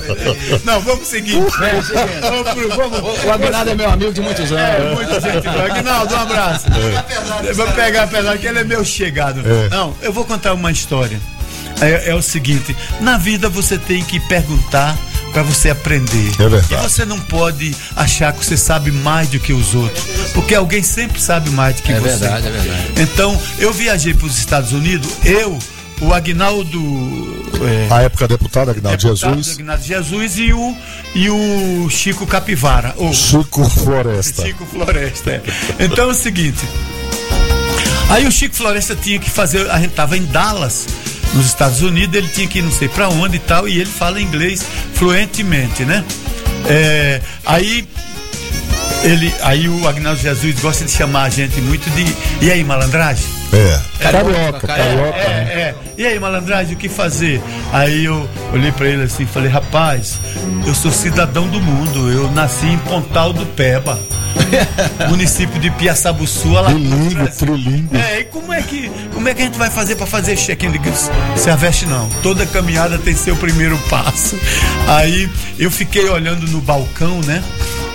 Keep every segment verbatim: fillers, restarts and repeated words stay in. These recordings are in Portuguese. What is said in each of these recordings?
Não, vamos seguir. É, vamos, vamos, o Aguinaldo é meu amigo de muitos anos. É, muita gente. Aguinaldo, um abraço. É. Eu vou pegar apesar que ele é meu chegado. É. Não, eu vou contar uma história. É, é o seguinte: na vida você tem que perguntar para você aprender. É verdade. E você não pode achar que você sabe mais do que os outros, porque alguém sempre sabe mais do que é você. É verdade, é verdade. Então, eu viajei para os Estados Unidos, eu, o Aguinaldo... É, a época deputado, Aguinaldo Jesus. Aguinaldo Jesus e o, e o Chico Capivara. Ou, Chico Floresta. Chico Floresta, é. Então é o seguinte, aí o Chico Floresta tinha que fazer, a gente tava em Dallas, nos Estados Unidos, ele tinha que ir não sei pra onde e tal, e ele fala inglês fluentemente, né? É, aí ele, aí o Aguinaldo Jesus gosta de chamar a gente muito de, e aí, malandragem? É, carioca, carioca. É, é, é. E aí, malandragem, o que fazer? Aí eu olhei pra ele assim e falei, rapaz, eu sou cidadão do mundo, eu nasci em Pontal do Peba, município de Piaçabuçu, Alagoas. Trilingue. É, e como é que, como é que a gente vai fazer pra fazer check-in de se aveste não? Toda caminhada tem seu primeiro passo. Aí eu fiquei olhando no balcão, né?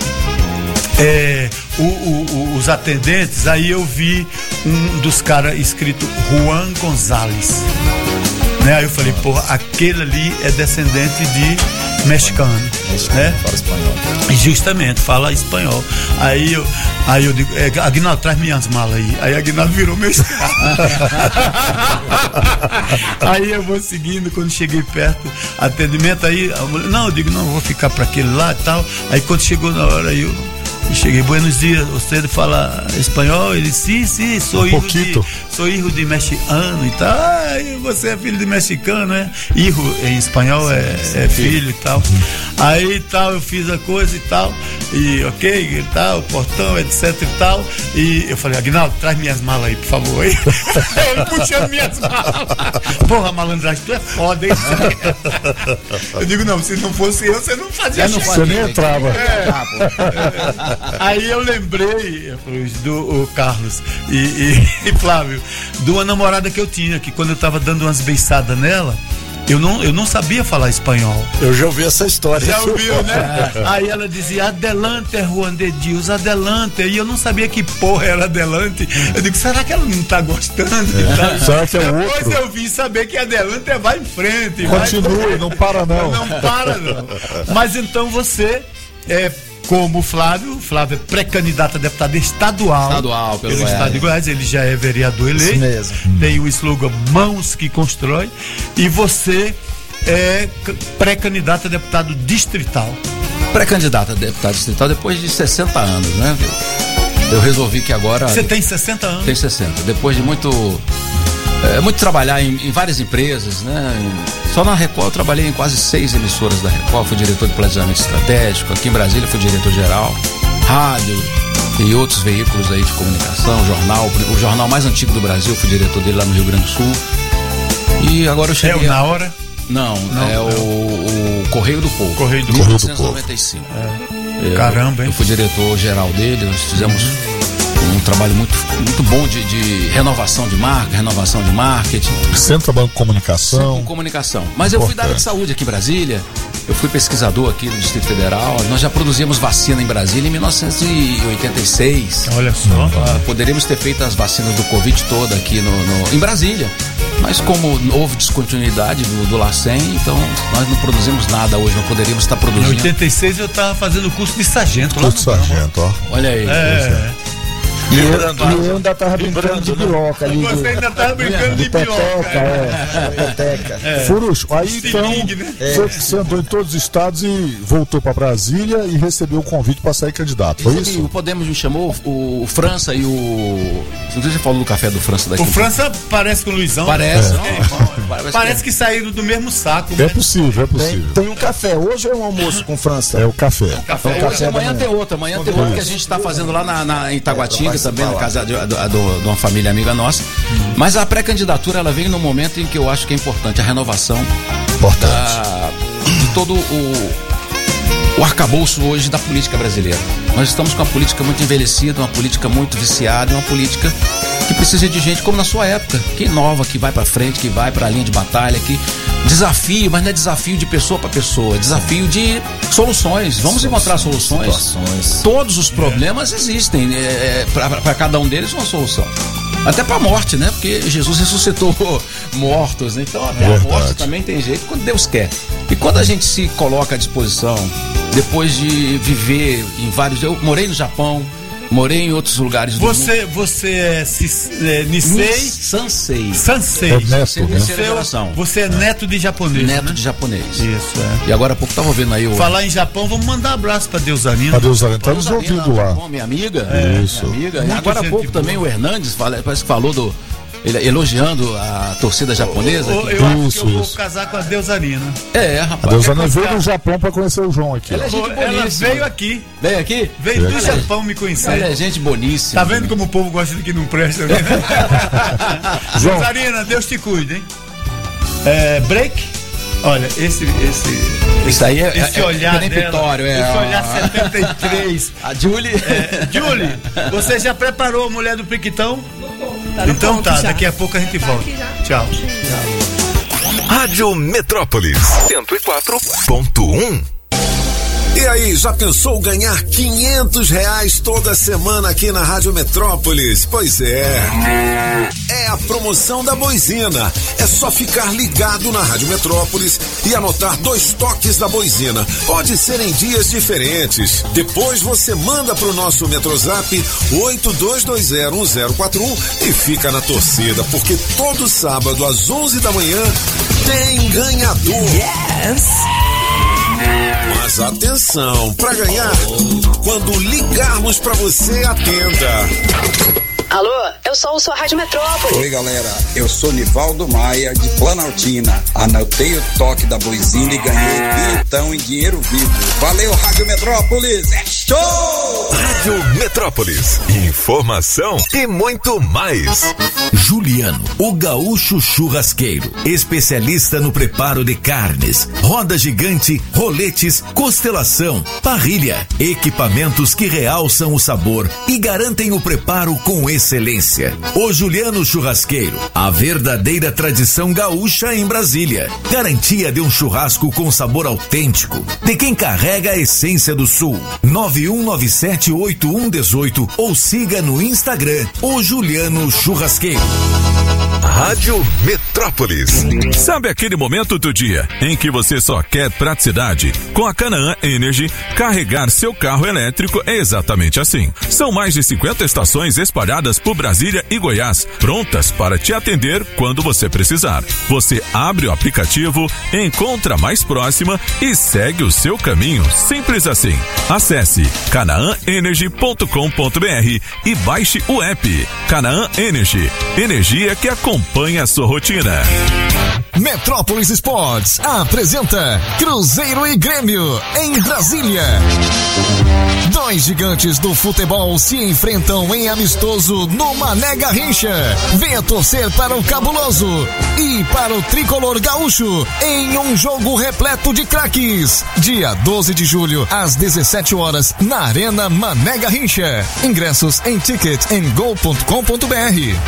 É, o, o, o, os atendentes, aí eu vi um dos caras escrito Juan Gonzalez, né? Aí eu falei, porra, aquele ali é descendente de mexicano, né? Fala espanhol. Justamente, fala espanhol. Aí eu, aí eu digo, é, Aguinaldo, traz minhas malas aí. Aí Aguinaldo virou meu escravo. Aí eu vou seguindo, quando cheguei perto, atendimento, aí a mulher, não, eu digo, não, eu vou ficar para aquele lá e tal. Aí quando chegou na hora, eu cheguei, buenos dias, você fala espanhol? Ele, sim, sim, sou um filho pouquito. de, sou filho de mexicano e tal. Ah, você é filho de mexicano, né? Hijo em espanhol é, é filho e tal. Aí tal, eu fiz a coisa e tal, e ok, e tal, portão, etc e tal. E eu falei, Aguinaldo, traz minhas malas aí, por favor. Aí ele puxando minhas malas. Porra, malandragem, tu é foda, hein? Eu digo, não, se não fosse eu, você não fazia não Você nem entrava. É. Aí eu lembrei do o Carlos e, e, e Flávio, de uma namorada que eu tinha, que quando eu tava dando umas beiçadas nela, eu não, eu não sabia falar espanhol. Eu já ouvi essa história. Já ouviu, né? Aí ela dizia, adelante, Juan de Deus, adelante. E eu não sabia que porra era adelante. Eu digo, será que ela não tá gostando? É. Será que é o outro? Depois eu vim saber que adelante é vai em frente. Continue, vai... não para não. Não para não. Mas então você é... Como o Flávio, o Flávio é pré-candidato a deputado estadual. Estadual, pelo, pelo Goiás. estado de Goiás, ele já é vereador eleito. Isso mesmo. Tem o slogan Mãos que Constrói. E você é pré-candidato a deputado distrital. Pré-candidato a deputado distrital depois de sessenta anos, né? Eu resolvi que agora... Você tem sessenta anos? Tem sessenta. Depois de muito... É, muito trabalhar em, em várias empresas, né? Só na Record eu trabalhei em quase seis emissoras da Record, fui diretor de planejamento estratégico, aqui em Brasília fui diretor-geral, rádio e outros veículos aí de comunicação, jornal, o jornal mais antigo do Brasil, fui diretor dele lá no Rio Grande do Sul. E agora eu cheguei... É o Na Hora? Não, não é não. O, o Correio do Povo. Correio do mil novecentos e noventa e cinco. É. Eu, Caramba, hein? Eu fui diretor-geral dele, nós fizemos... um trabalho muito, muito bom de, de renovação de marca, renovação de marketing. Centro trabalho com comunicação. Centro com comunicação. Mas eu fui da área de saúde aqui em Brasília, eu fui pesquisador aqui no Distrito Federal, nós já produzimos vacina em Brasília em mil novecentos e oitenta e seis. Olha só. Uh, poderíamos ter feito as vacinas do Covid toda aqui no, no, em Brasília. Mas como houve descontinuidade do, do LACEN, então nós não produzimos nada hoje, não poderíamos estar produzindo. Em oitenta e seis eu estava fazendo curso de sargento. Curso de sargento, ó. Olha aí. É. E eu, e eu ainda tava brincando de piroca ali. Você de, ainda tava brincando de, de peteca, piroca. É, peteca. É. Furucho, aí então Estilingue, né? foi, você andou em todos os estados e voltou para Brasília e recebeu o convite para sair candidato, foi isso? O Podemos me chamou, o, o França e o... Não sei se você falou do café do França daqui. O França parece com o Luizão. Parece. É. Não, é. Parece, parece que, que saíram do mesmo saco. É possível, é possível. Tem, tem um café, hoje é um almoço com França. É o café. O café. Hoje, hoje, amanhã tem outro, amanhã tem outro que a gente está fazendo lá na, na, em Taguatinga é, também, na casa de, de, de, de uma família amiga nossa. Hum. Mas a pré-candidatura, ela vem no momento em que eu acho que é importante a renovação importante. Da, de todo o, o arcabouço hoje da política brasileira. Nós estamos com uma política muito envelhecida, uma política muito viciada, uma política que precisa de gente como na sua época, que inova, que vai para frente, que vai para a linha de batalha, que desafio, mas não é desafio de pessoa para pessoa, é desafio de soluções. Vamos encontrar soluções. Situações. Todos os problemas existem, é, para cada um deles uma solução. Até para a morte, né? Porque Jesus ressuscitou mortos, né? Então até Verdade. a morte também tem jeito quando Deus quer. E quando a gente se coloca à disposição, depois de viver em vários... Eu morei no Japão, morei em outros lugares do Você, mundo. você é, cis- é Nisei Sansei. Sansei. É neto, Você é né? terceira Seu- geração. Você é neto de japonês, Neto né? de japonês. Isso, é. E agora há pouco tava ouvindo aí o... Falar em Japão, vamos mandar abraço pra Deusarina. A Deus tá nos Rosalina, ouvindo lá. bom, minha amiga. Isso. Minha amiga. Muita Agora há gente pouco boa. também o Hernandes fala- parece que falou do... Ele, elogiando a torcida japonesa. Eu, que- eu acho Isso, que eu vou isso. casar com a Deusarina. É, A rapaz. Deus Ana veio do Japão pra conhecer o João aqui. Ela é ó. gente Ela boníssima. veio aqui, Vem aqui? veio do Ela é- Japão me conhecer. Ela é gente boníssima. Tá vendo como o povo gosta de que não presta, né? João. Deusarina, Deus te cuide, hein? É, break? Olha, esse, esse, Isso aí é, esse é, olhar é peremptório, dela, é. esse olhar setenta e três. A Julie. É, Julie, você já preparou a mulher do Priquitão? Tá no Então ponto tá, já. daqui a pouco a gente volta. aqui já. Tchau. Rádio Metrópolis cento e quatro ponto um. E aí, já pensou ganhar quinhentos reais toda semana aqui na Rádio Metrópolis? Pois é. É a promoção da Boizina. É só ficar ligado na Rádio Metrópolis e anotar dois toques da Boizina. Pode ser em dias diferentes. Depois você manda pro nosso Metrozap oito dois dois zero um zero quatro um e fica na torcida, porque todo sábado às onze da manhã tem ganhador. Mas atenção, para ganhar, quando ligarmos para você, atenda. Alô, eu sou o sua Rádio Metrópole. Oi, galera, eu sou Nivaldo Maia, de Planaltina. Anotei o toque da Boizina e ganhei bilhetão em dinheiro vivo. Valeu, Rádio Metrópolis, é show! Rádio Metrópolis. Informação e muito mais. Juliano, o gaúcho churrasqueiro, especialista no preparo de carnes, roda gigante, roletes, costelação, parrilha, equipamentos que realçam o sabor e garantem o preparo com excelência. O Juliano Churrasqueiro, a verdadeira tradição gaúcha em Brasília. Garantia de um churrasco com sabor autêntico, de quem carrega a essência do Sul. nove um nove sete oito um um oito ou siga no Instagram, o Juliano Churrasqueiro. Rádio Metrópolis. Sabe aquele momento do dia em que você só quer praticidade? Com a Canaã Energy, carregar seu carro elétrico é exatamente assim. São mais de cinquenta estações espalhadas por Brasília e Goiás, prontas para te atender quando você precisar. Você abre o aplicativo, encontra a mais próxima e segue o seu caminho. Simples assim. Acesse canaã energy ponto com ponto br e baixe o app. Canaã Energy, energia que acompanha a sua rotina. Metrópolis Sports apresenta Cruzeiro e Grêmio em Brasília. Dois gigantes do futebol se enfrentam em amistoso no Mané Garrincha. Venha torcer para o Cabuloso e para o Tricolor Gaúcho em um jogo repleto de craques. Dia doze de julho, às dezessete horas, na Arena Mané Garrincha. Ingressos em ticket and go ponto com ponto br.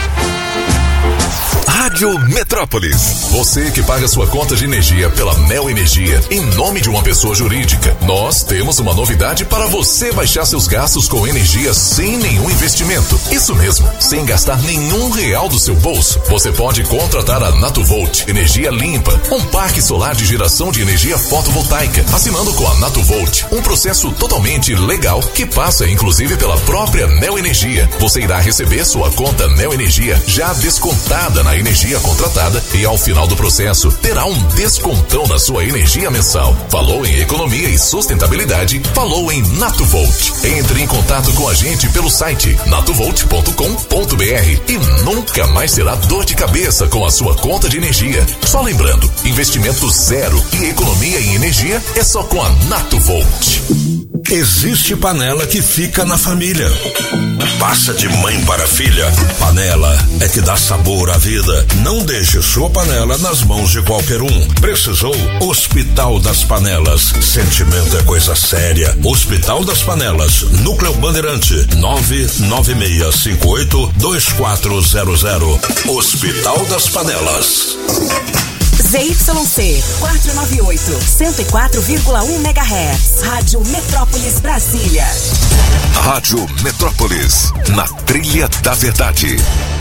Rádio Metrópolis. Você que paga sua conta de energia pela Neo Energia em nome de uma pessoa jurídica. Nós temos uma novidade para você baixar seus gastos com energia sem nenhum investimento. Isso mesmo, sem gastar nenhum real do seu bolso. Você pode contratar a Natuvolt, energia limpa, um parque solar de geração de energia fotovoltaica, assinando com a Natuvolt, um processo totalmente legal que passa inclusive pela própria Neo Energia. Você irá receber sua conta Neo Energia já descontada na energia contratada e ao final do processo terá um descontão na sua energia mensal. Falou em economia e sustentabilidade? Falou em Natuvolt. Entre em contato com a gente pelo site natuvolt ponto com ponto br e nunca mais terá dor de cabeça com a sua conta de energia. Só lembrando, investimento zero e economia em energia é só com a Natuvolt. Existe panela que fica na família. Passa de mãe para filha. Panela é que dá sabor à vida. Não deixe sua panela nas mãos de qualquer um. Precisou? Hospital das Panelas. Sentimento é coisa séria. Hospital das Panelas. Núcleo Bandeirante. nove nove seis cinco oito dois quatro zero zero. Hospital das Panelas. Z Y C quatrocentos e noventa e oito, cento e quatro vírgula um megahertz. Rádio Metrópolis Brasília. Rádio Metrópolis, na trilha da verdade.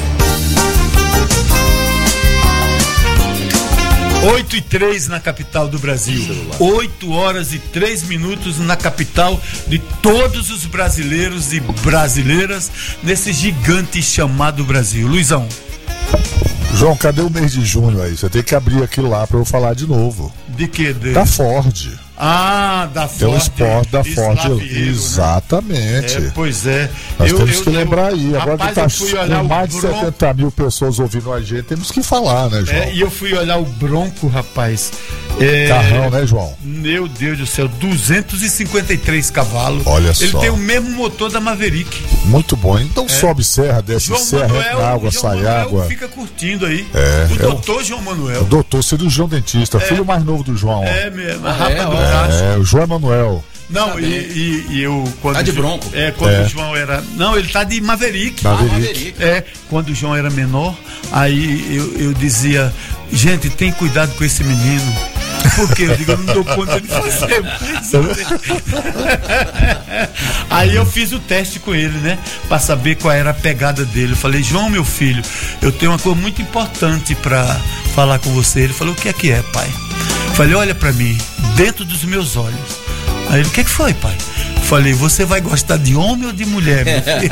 oito e três na capital do Brasil. oito horas e três minutos na capital de todos os brasileiros e brasileiras nesse gigante chamado Brasil. Luizão. João, cadê o mês de junho aí? Você tem que abrir aquilo lá pra eu falar de novo. De que? De... Da Ford. Ah, da Ford. É o esporte da Ford. Slavieiro, Exatamente. Né? É, pois é. Nós eu, temos eu, que eu, lembrar aí. Agora rapaz, que tá com mais de Bronco... setenta mil pessoas ouvindo a gente, temos que falar, né, João? É, e eu fui olhar o Bronco, rapaz. É... Carrão, né, João? Meu Deus do céu, duzentos e cinquenta e três cavalos. Olha Ele só. tem o mesmo motor da Maverick. Muito bom. Então é. sobe serra, desce João serra, Manuel, entra na água, João sai Manuel água. Fica curtindo aí. É, o é doutor o... João Manuel. O doutor cirurgião dentista, É. filho mais novo do João. É mesmo, a Ah, rapa é, do ó. braço. É, o João Emanuel. Não, Tá e, e, e eu quando Tá de o Jo- Bronco. É, quando É. o João era. Não, ele tá de Maverick. Maverick. Ah, Maverick. É, quando o João era menor, aí eu, eu dizia, gente, tem cuidado com esse menino. Porque eu digo, eu não dou conta de fazer isso. Aí eu fiz o teste com ele, né? Pra saber qual era a pegada dele. Eu falei, João, meu filho, eu tenho uma coisa muito importante pra falar com você. Ele falou, o que é que é, pai? Eu falei, olha pra mim, dentro dos meus olhos. Aí ele, o que é que foi, pai? Eu falei, você vai gostar de homem ou de mulher, meu filho?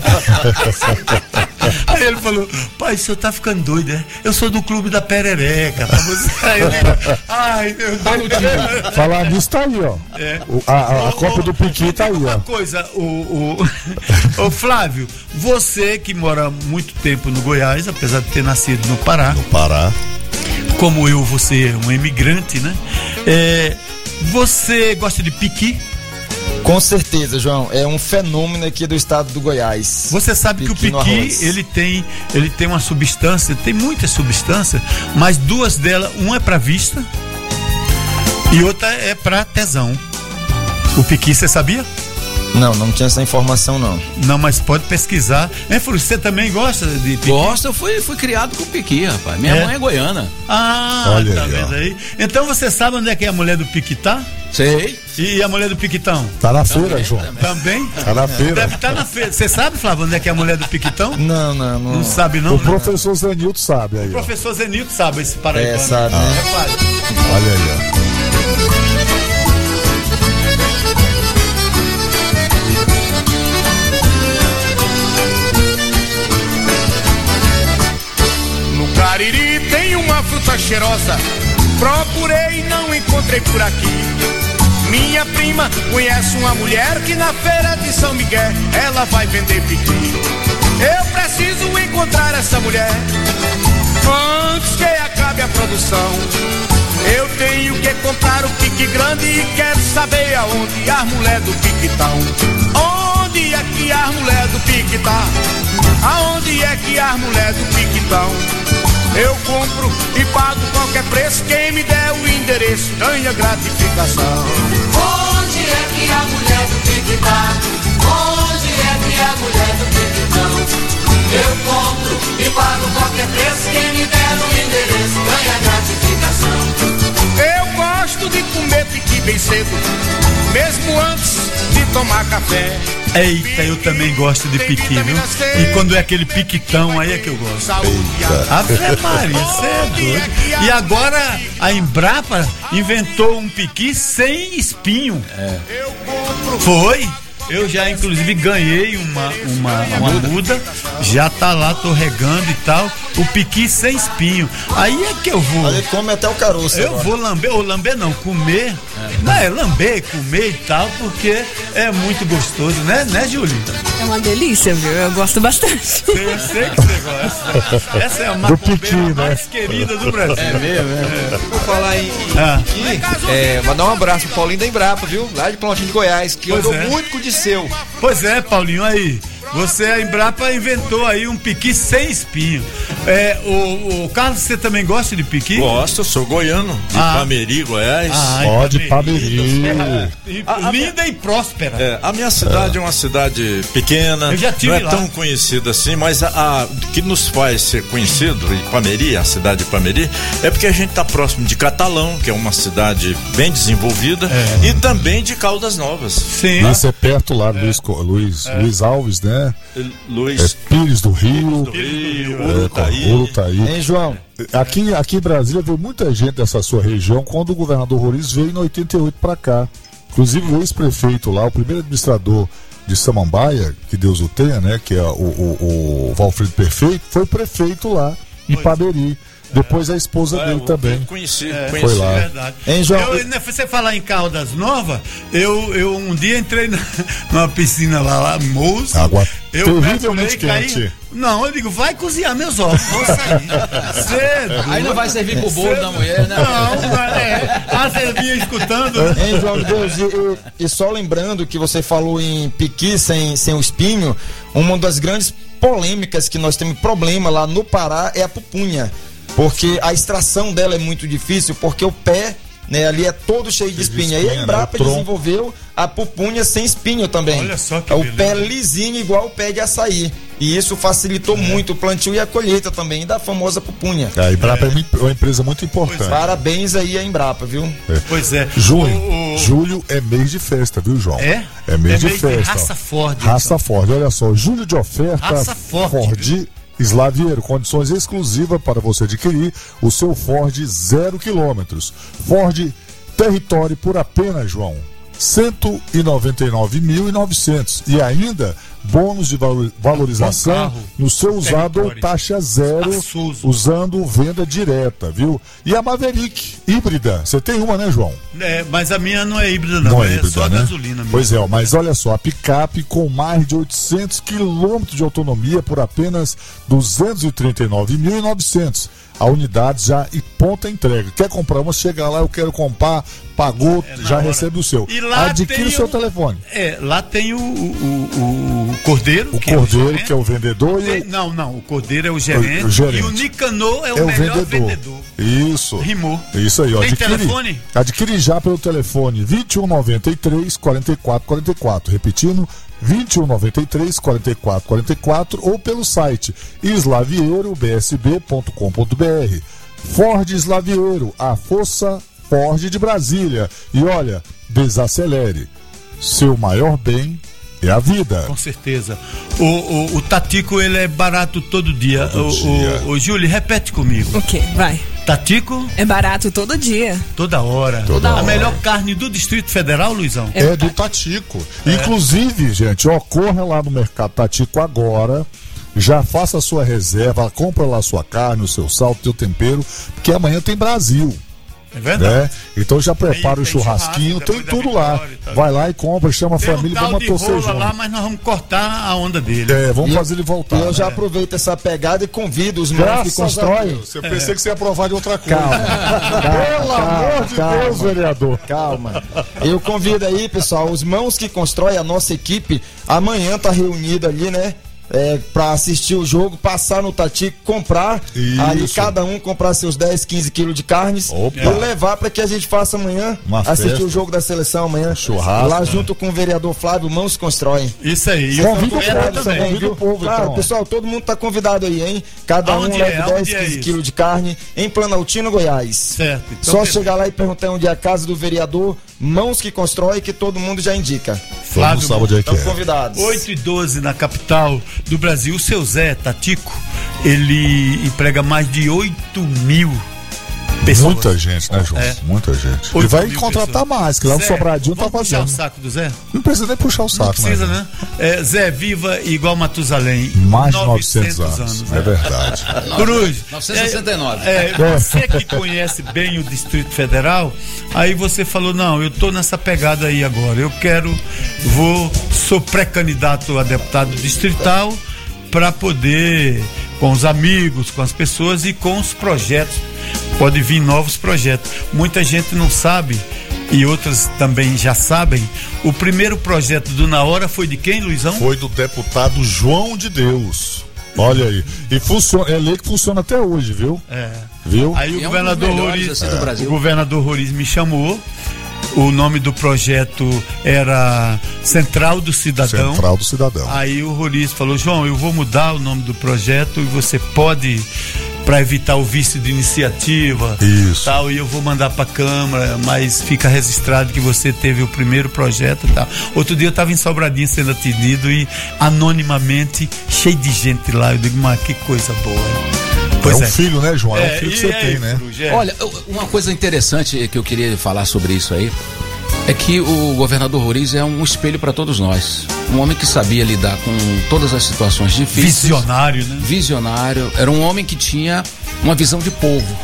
Aí ele falou, pai, o senhor tá ficando doido, né? Eu sou do clube da perereca. Pra você. Aí eu digo, ai, meu Deus. Falar nisso tá aí, ó. É. O- a a, a Ô, Copa ô, do Piqui tá aí, Uma ó. coisa, o, o, o Flávio, você que mora muito tempo no Goiás, apesar de ter nascido no Pará, No Pará. como eu, você é um imigrante, né? É, você gosta de piqui? Com certeza, João. É um fenômeno aqui do estado do Goiás. Você sabe Piqui que o no piqui, arroz. ele tem, ele tem uma substância, tem muitas substâncias, mas duas delas, uma é para vista e outra é para tesão. O piqui, você sabia? Não, não tinha essa informação, não. Não, mas pode pesquisar. É, você também gosta de piqui? Gosto, eu fui, fui criado com piqui, rapaz. Minha É? mãe é goiana. Ah, Olha tá aí, vendo ó. aí? Então você sabe onde é que é a mulher do piqui tá? Sei. E a mulher do piquitão? Tá na feira, João. Também? Tá na feira. Deve estar na feira. Você sabe, Flávio, onde é que é a mulher do piquitão? Não, não, não. Não sabe não? O né? professor Zenilton sabe aí, O ó. professor Zenilton sabe esse paraibano. É, sabe, né? É, Flávio. Olha aí, ó. No Cariri tem uma fruta cheirosa, procurei e não encontrei por aqui. Minha prima conhece uma mulher que na feira de São Miguel ela vai vender piqui. Eu preciso encontrar essa mulher antes que acabe a produção. Eu tenho que comprar o pique grande e quero saber aonde a mulher do pique tá. Onde é que a mulher do pique tá? Aonde é que a mulher do pique tá? Eu compro e pago qualquer preço. Quem me der o endereço ganha gratificação. Onde é que a mulher do pique tá? Onde é que a mulher do pique tá? Eu compro e pago qualquer preço. Quem me der o endereço ganha gratificação. Eu gosto de comer piqui bem cedo, mesmo antes de tomar café. Eita, eu também gosto de piqui, viu? E quando é aquele piquitão, aí é que eu gosto. Ave Maria, você é doido. E agora a Embrapa inventou um piqui sem espinho. É. Foi? Eu já, inclusive, ganhei uma, uma, uma muda, já tá lá, tô regando e tal, o piqui sem espinho. Aí é que eu vou. Ele come até o caroço. Eu agora. vou lamber, ou lamber não, comer. Não, é lamber, comer e tal, porque é muito gostoso, né, né, Júlio? É uma delícia, viu? Eu gosto bastante. Eu sei que você gosta. Essa é a macumbeira mais querida do Brasil. É mesmo, é. Vou falar em Ah. piqui, é, mandar um abraço pro Paulinho da Embrapa, viu? Lá de Planaltina de Goiás, que Pois andou é. muito com o Disseu. Pois é, Paulinho, aí. Você, a Embrapa inventou aí um piqui sem espinho. É, o, o Carlos, você também gosta de piqui? Gosto, eu sou goiano, de Ah. Pameri, Goiás. Ah, Pode, Pameri. E, A- a linda minha- e próspera. É, a minha cidade é. uma cidade pequena, Eu já tive não é lá. tão conhecida assim, mas a, a- o que nos faz ser conhecido, em Pameri, a cidade de Pameri, é porque a gente está próximo de Catalão, que é uma cidade bem desenvolvida, É. e também de Caldas Novas. Sim. Isso é perto lá, Luiz, Co- Luiz, Luiz Alves, né? Luiz É, Pires do Rio. do Rio, É, Urutaí. Urutaí. Hein, João? Aqui, aqui em Brasília veio muita gente dessa sua região quando o governador Roriz veio em oitenta e oito para cá. Inclusive o ex-prefeito lá, o primeiro administrador de Samambaia, que Deus o tenha, né? Que é o, o, o Valfrido Perfeito, foi prefeito lá em Pameri. Depois a esposa É, dele eu também. Conheci, É, Foi conheci. lá. Verdade. Hein, João? Eu, né, você falar em Caldas Nova, eu, eu um dia entrei na, numa piscina lá, lá moça. Água Eu terrivelmente mergulhei, quente. caí. Não, eu digo, vai cozinhar meus ovos, vou sair. Cedo. Aí não vai servir pro bolo da mulher, né? Não, mas é. Ah, você vinha escutando. Hein, João de Deus, e, e- e só lembrando que você falou em piqui sem, sem o espinho, uma das grandes polêmicas que nós temos problema lá no Pará é a pupunha. Porque a extração dela é muito difícil, porque o pé, né, ali é todo cheio de espinha. E a espinha, Embrapa né, o tronco. desenvolveu a pupunha sem espinho também. Olha só que É o beleza. pé lisinho igual o pé de açaí. E isso facilitou muito o plantio e a colheita também da famosa pupunha. A Embrapa é uma empresa muito importante. Parabéns aí à Embrapa, viu? É. Pois é. Junho, O- o- julho é mês de festa, viu, João? É? É mês É de mês de festa. raça ó. Ford, Raça então. Ford, olha só, julho de oferta Raça Ford, Ford Slaviero, condições exclusivas para você adquirir o seu Ford zero quilômetros. Ford Território por apenas, João, cento e noventa e nove mil e novecentos e ainda bônus de valo- valorização Bom carro. no seu usado ou Território. taxa zero, Espaçoso. usando venda direta, viu? E a Maverick híbrida, você tem uma, né, João? É, mas a minha não é híbrida, não. Não é é híbrida, só né? gasolina mesmo. Pois é, ó, mas olha só, a picape com mais de oitocentos quilômetros de autonomia por apenas duzentos e trinta e nove mil e novecentos. A unidade já e ponta entrega. Quer comprar uma? Chega lá, eu quero comprar, pagou, É, na já hora. recebe o seu. E lá Adquire tem o seu o- telefone. É, lá tem o, o, o Cordeiro. O que é Cordeiro, gerente. que é o vendedor, e Tem- Não, não, o Cordeiro é o gerente. O- o gerente. E o Nicanor é o é o melhor vendedor. vendedor. Isso. Rimou. Isso aí, ó. Tem Adquire, telefone? adquire já pelo telefone vinte e um noventa e três, quarenta e quatro quarenta e quatro. Repetindo, vinte e um noventa e três, quarenta e quatro quarenta e quatro ou pelo site slaviero b s b ponto com ponto b r. Ford Slaviero, a força Ford de Brasília. E olha, desacelere. Seu maior bem é a vida. Com certeza. O, o, o Tatico, ele é barato todo dia. Todo o, dia. O, o Júlio, repete comigo. O quê? Vai. Tatico, É barato todo dia. toda hora. Toda a hora. melhor carne do Distrito Federal, Luizão. É do Tatico. Inclusive, gente, ó, corra lá no Mercado Tatico agora. Já faça a sua reserva, compra lá a sua carne, o seu sal, o seu tempero, porque amanhã tem Brasil. É verdade. Né? Então já prepara Tem- o tem churrasquinho, churrasco tem depois da tudo lá. vitória e tal. Vai lá e compra, chama a Tem um família, tal vamos de torcer rola junto. lá, mas nós vamos cortar a onda dele. É, vamos E- fazer ele voltar. E eu já né? aproveito essa pegada e convido os mãos Graças que a constroem. Deus. Eu pensei que você ia aprovar de outra coisa. Calma. Pelo amor de calma. Deus, vereador. Calma. Eu convido aí, pessoal, os mãos que constroem a nossa equipe. Amanhã tá reunido ali, né? É, pra assistir o jogo, passar no Tatico, comprar. Isso. Aí cada um comprar seus dez, quinze quilos de carnes Opa. e levar pra que a gente faça amanhã. Uma assistir festa. o jogo da seleção amanhã. Churrasco, Lá né? junto com o vereador Flávio, mãos constroem. Isso aí. E Convida o Fera povo também. Convida viu? o povo, Claro, então. pessoal, todo mundo tá convidado aí, hein? Cada Aonde um é? leva Aonde dez, é quinze isso? quilos de carne em Planaltino, Goiás. Certo. Então, Só beleza. chegar lá e perguntar onde é a casa do vereador, mãos que constrói, que todo mundo já indica. Vamos saber onde é que Estão é. convidados. oito e doze na capital do Brasil. O seu Zé Tatico, ele emprega mais de oito mil pessoas. Muita gente, né, João? É. Muita gente. E Oito vai mil contratar pessoas. mais, que lá no Zé, Sobradinho tá vamos puxar fazendo. o saco do Zé? Não precisa nem puxar o saco, Não precisa, né? né? É, Zé, viva igual Matusalém. Mais de novecentos anos. né? É verdade. Cruz. novecentos e sessenta e nove. É, é, você que conhece bem o Distrito Federal, aí você falou, não, eu tô nessa pegada aí agora. Eu quero, vou, sou pré-candidato a deputado distrital para poder, com os amigos, com as pessoas e com os projetos. Pode vir novos projetos. Muita gente não sabe e outras também já sabem, o primeiro projeto do Na Hora foi de quem, Luizão? Foi do deputado João de Deus. Olha aí. E funciona, é lei que funciona até hoje, viu? É. Viu? Aí o E é um governador dos melhores, Roriz, assim, do Brasil. o governador Roriz me chamou. O nome do projeto era Central do Cidadão. Central do Cidadão. Aí o Roriz falou: João, eu vou mudar o nome do projeto e você pode, para evitar o vício de iniciativa, Isso. tal, e eu vou mandar para a Câmara, mas fica registrado que você teve o primeiro projeto, tal. Outro dia eu estava em Sobradinho sendo atendido e anonimamente cheio de gente lá. Eu digo: mas que coisa boa. Pois é um é. filho, né, João? É, é um filho que você tem, né? É. Olha, uma coisa interessante que eu queria falar sobre isso aí é que o governador Roriz é um espelho para todos nós. Um homem que sabia lidar com todas as situações difíceis. Visionário, né? Visionário. Era um homem que tinha uma visão de povo.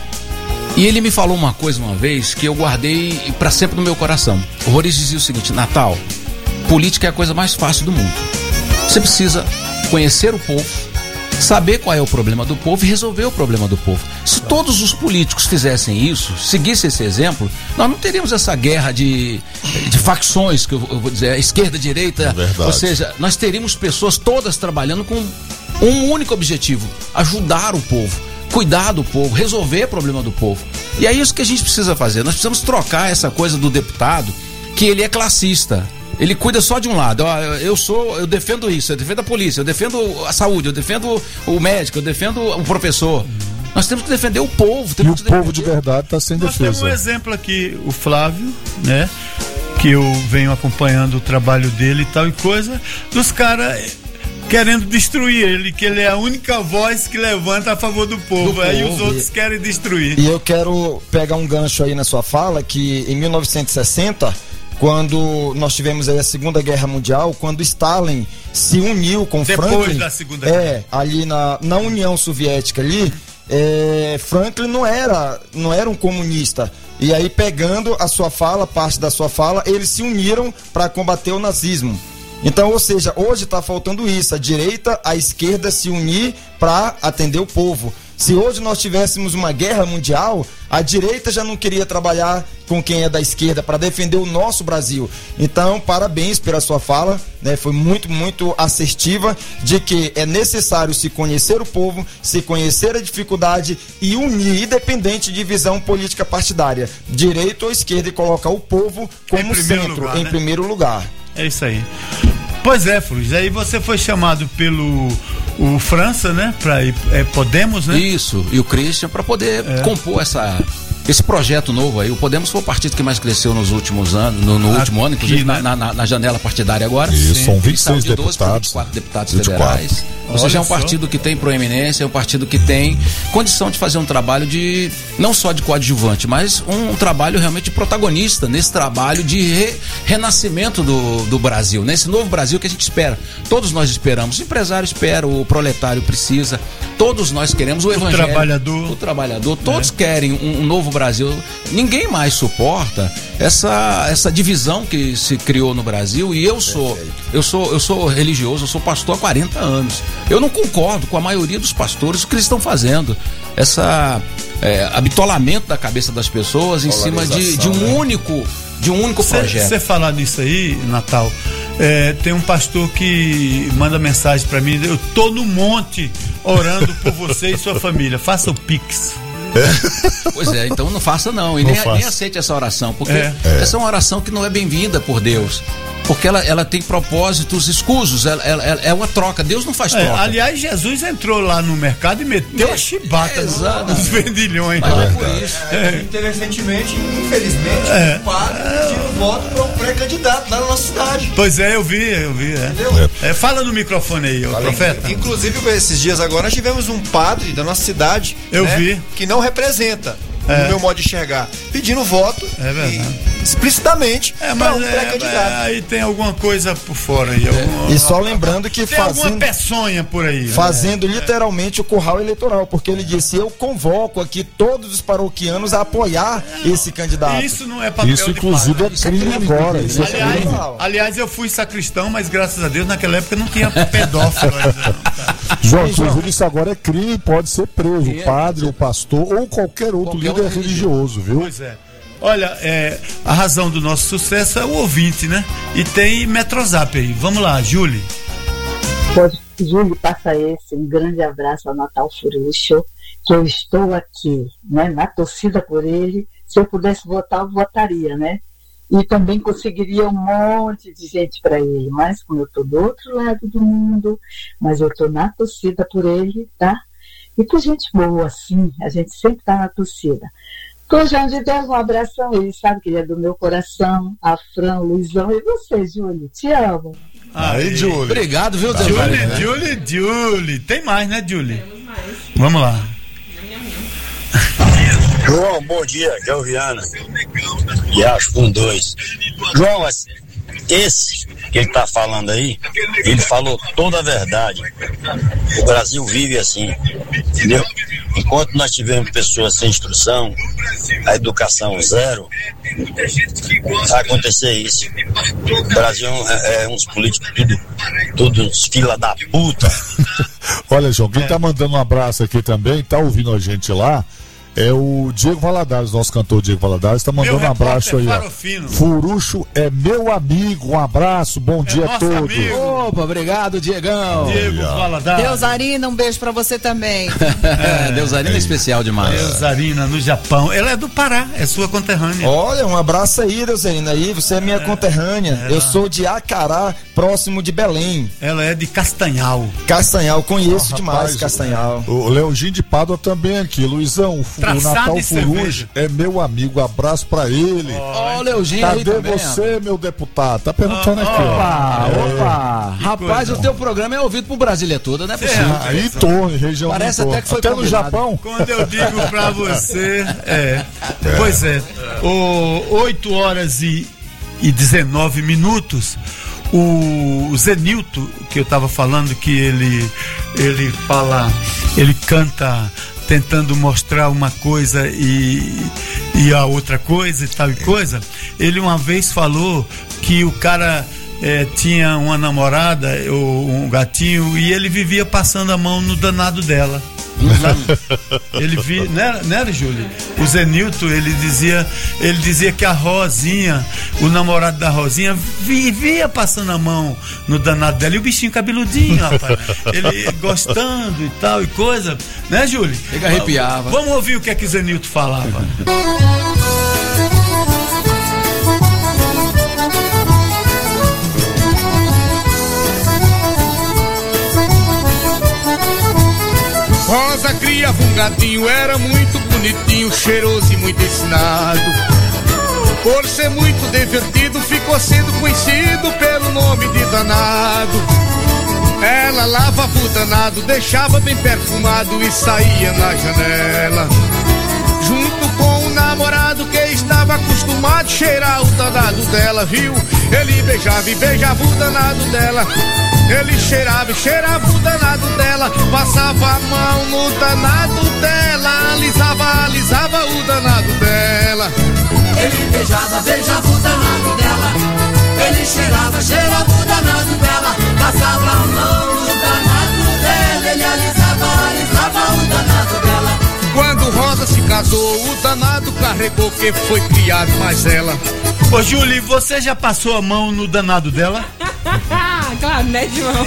E ele me falou uma coisa uma vez que eu guardei para sempre no meu coração. O Roriz dizia o seguinte: Natal, política é a coisa mais fácil do mundo. Você precisa conhecer o povo, saber qual é o problema do povo e resolver o problema do povo. Se todos os políticos fizessem isso, seguissem esse exemplo, nós não teríamos essa guerra de, de facções, que eu, eu vou dizer, esquerda, direita. É ou seja, nós teríamos pessoas todas trabalhando com um único objetivo: ajudar o povo, cuidar do povo, resolver o problema do povo. E é isso que a gente precisa fazer. Nós precisamos trocar essa coisa do deputado, que ele é classista. Ele cuida só de um lado. Eu sou, eu defendo isso, eu defendo a polícia, eu defendo a saúde, eu defendo o médico, eu defendo o professor. Nós temos que defender o povo. E o que povo de verdade está sem Nós defesa. temos um exemplo aqui, o Flávio, né? Que eu venho acompanhando o trabalho dele e tal e coisa, dos caras querendo destruir ele, que ele é a única voz que levanta a favor do povo. Do aí povo. Os outros querem destruir. E eu quero pegar um gancho aí na sua fala, que em mil novecentos e sessenta, quando nós tivemos aí a Segunda Guerra Mundial, quando Stalin se uniu com Depois Franklin, da Segunda é, Guerra. ali na, na União Soviética ali, é, Franklin não era, não era um comunista. E aí, pegando a sua fala, parte da sua fala, eles se uniram para combater o nazismo. Então, ou seja, hoje está faltando isso, a direita, a esquerda se unir para atender o povo. Se hoje nós tivéssemos uma guerra mundial, a direita já não queria trabalhar com quem é da esquerda para defender o nosso Brasil. Então, parabéns pela sua fala, né? Foi muito, muito assertiva, de que é necessário se conhecer o povo, se conhecer a dificuldade e unir, independente de visão política partidária, direita ou esquerda, e colocar o povo como centro, lugar, em né? primeiro lugar. É isso aí. Pois é, Flores, aí você foi chamado pelo o França, né? Pra ir, é, Podemos, né? Isso, e o Christian, para poder é. compor essa, esse projeto novo aí. O Podemos foi o partido que mais cresceu nos últimos anos, no, no Aqui, último ano, inclusive né? na, na, na janela partidária agora. Isso, são vinte e seis de doze para vinte e quatro deputados federais. Ou seja, é um partido que tem proeminência, é um partido que tem condição de fazer um trabalho de, não só de coadjuvante, mas um trabalho realmente protagonista nesse trabalho de re, renascimento do, do Brasil, nesse novo Brasil que a gente espera. Todos nós esperamos, o empresário espera, o proletário precisa, todos nós queremos o, o evangelho. O trabalhador. O trabalhador, todos é. querem um, um novo Brasil. Ninguém mais suporta essa, essa divisão que se criou no Brasil, e eu sou, eu sou, eu sou religioso, eu sou pastor há quarenta anos. Eu não concordo com a maioria dos pastores o que eles estão fazendo. Essa é, habitolamento da cabeça das pessoas em cima de, de um né? único de um único cê, projeto. Você falar nisso aí, Natal, é, tem um pastor que manda mensagem para mim: eu tô no monte orando por você e sua família, faça o Pix. É. Pois é, então não faça não, e não nem, nem aceite essa oração, porque é. essa é uma oração que não é bem-vinda por Deus, porque ela, ela tem propósitos escusos, ela, ela, ela é uma troca, Deus não faz troca. É, aliás, Jesus entrou lá no mercado e meteu é, a chibata é, nos vendilhões. Mas é por isso. É. Interessantemente, infelizmente, é. o padre pediu voto para um pré-candidato lá na nossa cidade. Pois é, eu vi, eu vi. É. É, fala no microfone aí, o profeta. Inclusive, esses dias agora, nós tivemos um padre da nossa cidade, eu né, vi, que não representa, é. no meu modo de enxergar, pedindo voto, é verdade, e, explicitamente, é, mas um pré-candidato. É, aí tem alguma coisa por fora aí. Alguma, e só lembrando que tem fazendo, alguma peçonha por aí. Fazendo né? literalmente o curral eleitoral, porque ele disse: eu convoco aqui todos os paroquianos a apoiar é, esse candidato. Isso não é papel Isso, inclusive, de é crime agora. Isso aliás, é crime. aliás, eu fui sacristão, mas graças a Deus naquela época não tinha pedófilo ainda. Tá? João, inclusive isso agora é crime, pode ser preso. O padre, o pastor ou qualquer outro qualquer líder religioso, viu? Pois é. Olha, é, a razão do nosso sucesso é o ouvinte, né? E tem Metrozap aí. Vamos lá, Júlia. Pode, Júlia, passa esse, um grande abraço ao Natal Furucho, que eu estou aqui, né, na torcida por ele. Se eu pudesse votar, eu votaria, né? E também conseguiria um monte de gente para ele, mas como eu estou do outro lado do mundo, mas eu estou na torcida por ele, tá? E por gente boa, assim, a gente sempre está na torcida. Tô, João de Deus, um abração aí, sabe que ele é do meu coração, a Fran, o Luizão, e você, Júlio, te amo. Aí, Júlio. Obrigado, viu, Deus? Júlio, Júlio, Júlio. Tem mais, né, Júlio? Vamos lá. João, bom dia, João Viana. E acho com dois. João, esse que ele tá falando aí, ele falou toda a verdade. O Brasil vive assim, entendeu? Enquanto nós tivermos pessoas sem instrução, a educação zero, vai acontecer isso. O Brasil é, é uns políticos tudo, tudo uns fila da puta. Olha, João, quem tá mandando um abraço aqui também, tá ouvindo a gente lá, é o Diego Valadares, nosso cantor Diego Valadares, tá mandando um abraço aí, ó. Furucho é meu amigo, um abraço, bom é dia a todos. Amigo. Opa, obrigado, Diegão. Diego Valadares. Deusarina, um beijo pra você também. É, Deusarina é especial demais. Deusarina, no Japão. Ela é do Pará, é sua conterrânea. Olha, um abraço aí, Deusarina, aí, você é minha é, conterrânea. Ela... Eu sou de Acará, próximo de Belém. Ela é de Castanhal. Castanhal, conheço oh, demais rapaz, Castanhal. O Leozinho de Pádua também aqui, Luizão. O Natal Furujo é meu amigo, abraço pra ele. Ó, oh, Leozinho Cadê aí também, você, ó. Meu deputado? Tá perguntando oh, aqui. Opa, é. opa. Rapaz, o teu programa é ouvido pro Brasília toda, não é possível. É, aí tô, região Parece até que foi até no Japão. Quando eu digo pra você, é. é. Pois é, o oito horas e, e dezenove minutos. O Zenilton, que eu tava falando, que ele, ele fala, ele canta tentando mostrar uma coisa e, e a outra coisa e tal e coisa. Ele uma vez falou que o cara é, tinha uma namorada ou um gatinho e ele vivia passando a mão no danado dela. Ele via, né, né, Júlio? O Zenilton, ele dizia, ele dizia que a Rosinha, o namorado da Rosinha, vivia passando a mão no danado dela. E o bichinho cabeludinho, rapaz, ele gostando e tal e coisa, né, Júlio? Ele arrepiava. Vamos ouvir o que é que o Zenilton falava. Rosa criava um gatinho, era muito bonitinho, cheiroso e muito ensinado. Por ser muito divertido, ficou sendo conhecido pelo nome de danado. Ela lavava o danado, deixava bem perfumado e saía na janela. Junto com o namorado que estava acostumado a cheirar o danado dela, viu? Ele beijava e beijava o danado dela. Ele cheirava e cheirava o danado dela, passava a mão no danado dela, alisava, alisava o danado dela. Ele beijava, beijava o danado dela. Ele cheirava, cheirava o danado dela, passava a mão no danado dela. Ele alisava, alisava o danado dela. Quando Rosa se casou, o danado carregou quem foi criado mais ela. Ô, Júlio, você já passou a mão no danado dela? Claro, né, João?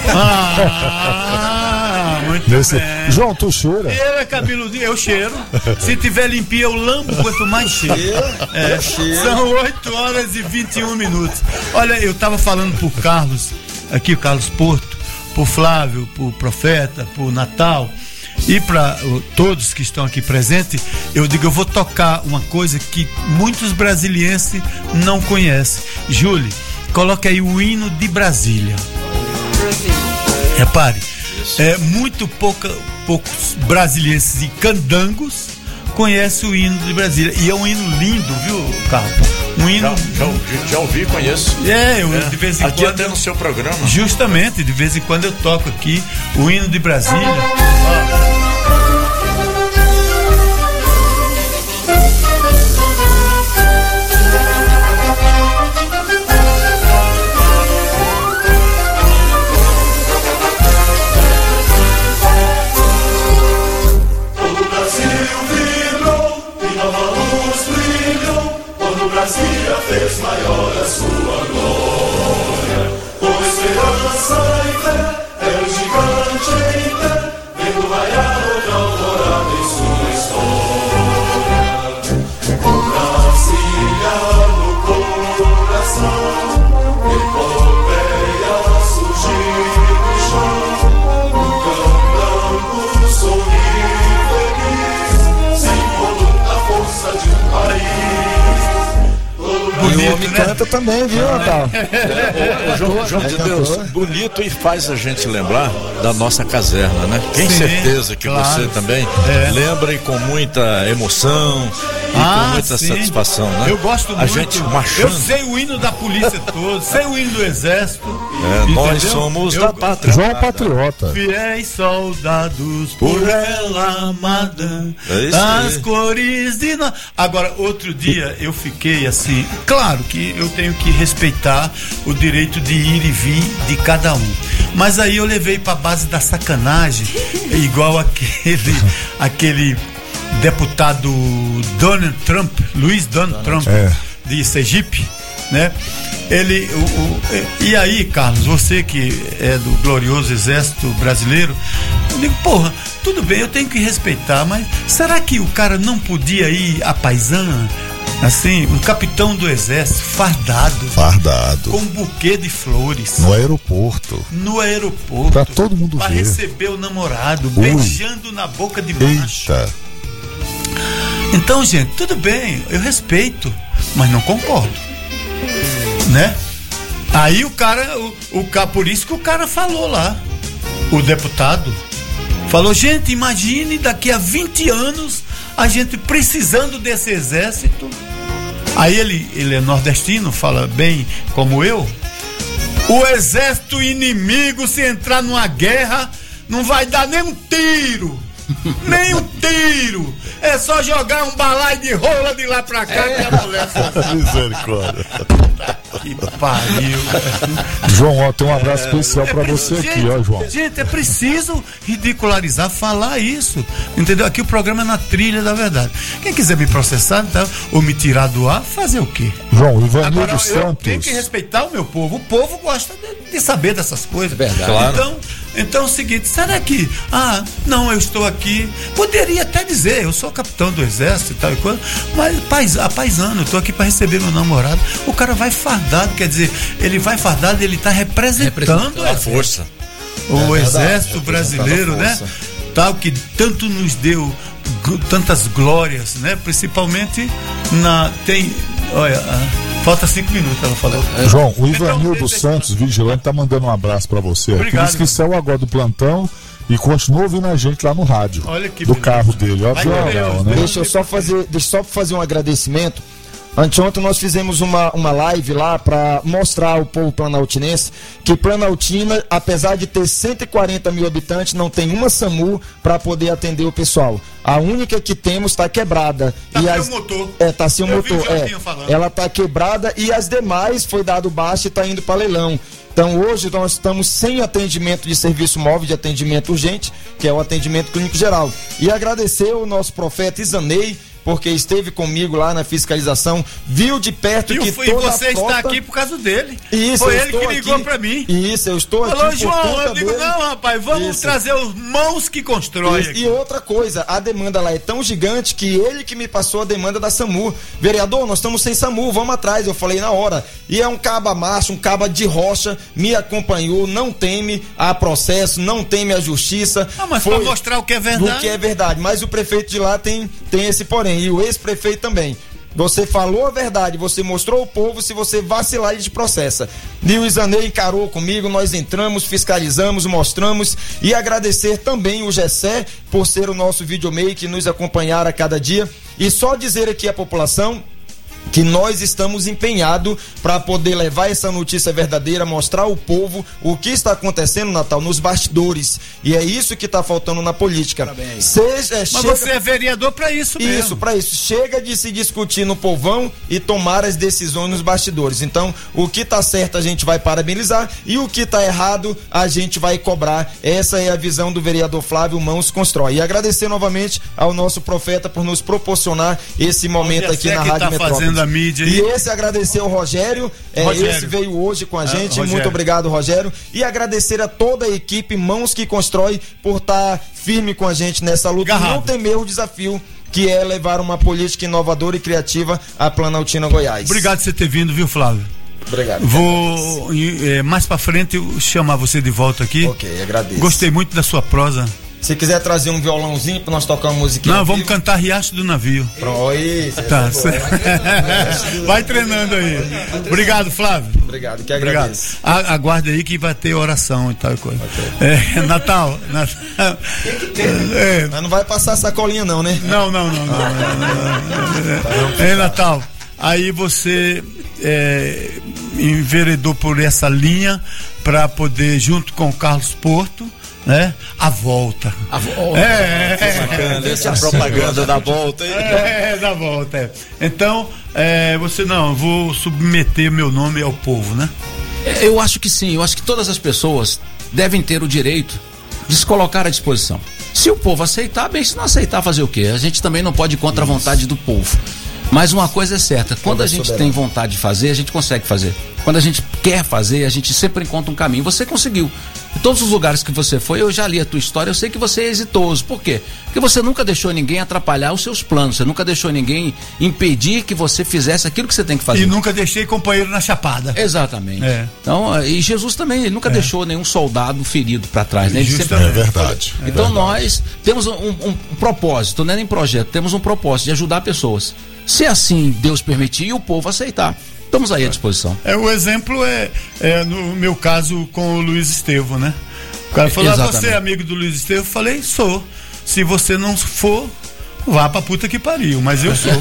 Ah, muito Nesse... bem. João, tu cheira? Ele é cabeludinho, eu cheiro. Se tiver limpinho, eu lambo, quanto mais cheiro. É, são oito horas e vinte e um minutos. Olha, eu tava falando pro Carlos, aqui o Carlos Porto, pro Flávio, pro Profeta, pro Natal e para uh, todos que estão aqui presentes, eu digo, eu vou tocar uma coisa que muitos brasilienses não conhecem. Júlio, coloque aí o hino de Brasília. Repare, é, muito pouca, poucos brasilienses e candangos conhecem o hino de Brasília. E é um hino lindo, viu, Carlos? Um hino. Já, já, já ouvi, conheço. É, eu é. de vez em aqui quando. Até no seu programa. Justamente, de vez em quando eu toco aqui o hino de Brasília. Ó. bonito, e o homem né? canta também, viu, Natal? É, o, o João, João de Deus, bonito e faz a gente lembrar da nossa caserna, né? Tenho Sim, certeza que claro. você também É. lembra e com muita emoção e Ah, com muita sim. satisfação, né? Eu gosto a muito. gente Eu marchando. sei o hino da polícia todo, sei o hino do exército. É, nós entendeu? somos Eu- da pátria. João Patriota. Fiéis soldados por ela amada, É isso as aí. cores de nós. Agora, outro dia eu fiquei assim, claro que eu tenho que respeitar o direito de ir e vir de cada um. Mas aí eu levei pra base da sacanagem, igual aquele, aquele deputado Donald Trump, Luiz Donald Trump, É. de Sergipe, né? Ele, o, o, e aí, Carlos, você que é do glorioso exército brasileiro, eu digo, porra, tudo bem, eu tenho que respeitar, mas será que o cara não podia ir a paisana, assim, um capitão do exército fardado, Fardado. com um buquê de flores, No aeroporto. no aeroporto, Pra todo mundo pra ver. receber o namorado, Ui. beijando na boca de macho? Eita. Então, gente, tudo bem, eu respeito, mas não concordo, né? Aí o cara, o, o ca- por isso que o cara falou lá, o deputado falou, gente, imagine daqui a vinte anos a gente precisando desse exército. Aí ele, ele é nordestino, fala bem como eu. O exército inimigo, se entrar numa guerra, não vai dar nem um tiro. Nem um tiro. É só jogar um balaio de rola de lá pra cá que a mulher Misericórdia. que pariu. João, ó, tem um abraço especial pra você Gente, aqui, ó, João. Gente, é preciso ridicularizar, falar isso. Entendeu? Aqui o programa é na trilha da verdade. Quem quiser me processar, então, ou me tirar do ar, fazer o quê? João, Ivanildo Agora, eu Santos. tenho que respeitar o meu povo. O povo gosta de, de saber dessas coisas. Verdade. Claro. Então, então é o seguinte, será que, ah, não, eu estou aqui, poderia até dizer, eu sou capitão do exército e tal e coisa, mas pais, a paisano, eu estou aqui para receber meu namorado. O cara vai fardado, quer dizer, ele vai fardado, ele está representando, Representando o A exército. força. O É verdade, exército brasileiro, representando a né? força. Tal que tanto nos deu gl- tantas glórias, né? Principalmente na tem, olha, ah, falta cinco minutos ela falou. João, o Ivanildo Então, deixa- Santos, vigilante, tá mandando um abraço pra você. Aqui. Obrigado, Diz que saiu agora do plantão e continua ouvindo a gente lá no rádio. Olha que do beleza. carro dele. Ó, Vai que ver, legal, ó. né? Deixa eu só fazer, deixa eu só fazer um agradecimento. Anteontem nós fizemos uma, uma live lá para mostrar ao povo planaltinense que Planaltina, apesar de ter cento e quarenta mil habitantes, não tem uma SAMU para poder atender o pessoal. A única que temos está quebrada. Tá e sem as, o motor. É, tá sem o Eu vi o motor. É, Jorginho falando. ela tá quebrada e as demais foi dado baixo e está indo para leilão. Então hoje nós estamos sem atendimento de serviço móvel, de atendimento urgente, que é o atendimento clínico geral. E agradecer o nosso profeta Isanei, porque esteve comigo lá na fiscalização, viu de perto E, que o- e toda você a frota... está aqui por causa dele. Isso, Foi eu ele que estou ligou aqui. pra mim. Isso, eu estou Falou, aqui por João, conta eu digo, dele. não, rapaz, vamos Isso. trazer os mãos que constroem. Isso. E outra coisa, a demanda lá é tão gigante que ele que me passou a demanda da SAMU. Vereador, nós estamos sem SAMU, vamos atrás. Eu falei na hora. E é um caba macho, um caba de rocha, me acompanhou, não teme a processo, não teme a justiça. Ah, mas Foi pra mostrar o que é verdade. O que é verdade. Mas o prefeito de lá tem, tem esse porém. E o ex-prefeito também. Você falou a verdade, você mostrou ao povo, se você vacilar, ele te processa. E o Isanei encarou comigo, nós entramos, fiscalizamos, mostramos e agradecer também o Gessé por ser o nosso videomaker, nos acompanhar a cada dia. E só dizer aqui à população que nós estamos empenhados para poder levar essa notícia verdadeira, mostrar ao povo o que está acontecendo, Natal, nos bastidores. E é isso que está faltando na política. Parabéns. Seja, Mas chega... você é vereador para isso mesmo. Isso, para isso. Chega de se discutir no povão e tomar as decisões nos bastidores. Então, o que tá certo a gente vai parabenizar e o que tá errado a gente vai cobrar. Essa é a visão do vereador Flávio Mãos Constrói. E agradecer novamente ao nosso profeta por nos proporcionar esse momento aqui na Rádio Metrópolis. A mídia e esse agradecer ao Rogério, é, Rogério. esse veio hoje com a gente, Ah, muito obrigado, Rogério, e agradecer a toda a equipe Mãos que Constrói por estar tá firme com a gente nessa luta. Garrado. Não temer o desafio que é levar uma política inovadora e criativa à Planaltina, Goiás. Obrigado por você ter vindo, viu, Flávio? Obrigado. Vou é, mais pra frente eu chamar você de volta aqui. Ok, agradeço. Gostei muito da sua prosa. Se quiser trazer um violãozinho pra nós tocar uma musiquinha. Não, vamos cantar Riacho do Navio. Pronto, isso. Tá. Vai treinando aí. Obrigado, Flávio. Obrigado, que agradeço. Obrigado. A, aguarde aí que vai ter oração e tal coisa. É, Natal. Natal. Tem que ter. É. Mas não vai passar sacolinha não, né? Não, não, não. não, não, não, não. É, Natal. Aí você é, enveredou por essa linha para poder, junto com o Carlos Porto, né? A volta. A volta. É, é, bacana, essa é, propaganda da volta. É, é, da volta. É. Então, é, você não, eu vou submeter meu nome ao povo, né? Eu acho que sim, eu acho que todas as pessoas devem ter o direito de se colocar à disposição. Se o povo aceitar, bem, se não aceitar, fazer o quê? A gente também não pode ir contra a vontade do povo. Mas uma coisa é certa, quando a gente tem vontade de fazer, a gente consegue fazer. Quando a gente quer fazer, a gente sempre encontra um caminho. Você conseguiu. Em todos os lugares que você foi, eu já li a tua história, eu sei que você é exitoso. Por quê? Porque você nunca deixou ninguém atrapalhar os seus planos, você nunca deixou ninguém impedir que você fizesse aquilo que você tem que fazer. E nunca deixei companheiro na chapada. Exatamente. É. Então, e Jesus também, ele nunca é. deixou nenhum soldado ferido para trás, né? Ele sempre... É verdade. É então verdade. Nós temos um, um, um propósito, não é nem projeto, temos um propósito de ajudar pessoas. Se assim Deus permitir e o povo aceitar, estamos aí à disposição. É, o exemplo é, é no meu caso com o Luiz Estevam, né? O cara falou, ah, você é amigo do Luiz Estevam? Eu falei, sou. Se você não for, vá pra puta que pariu, mas eu sou.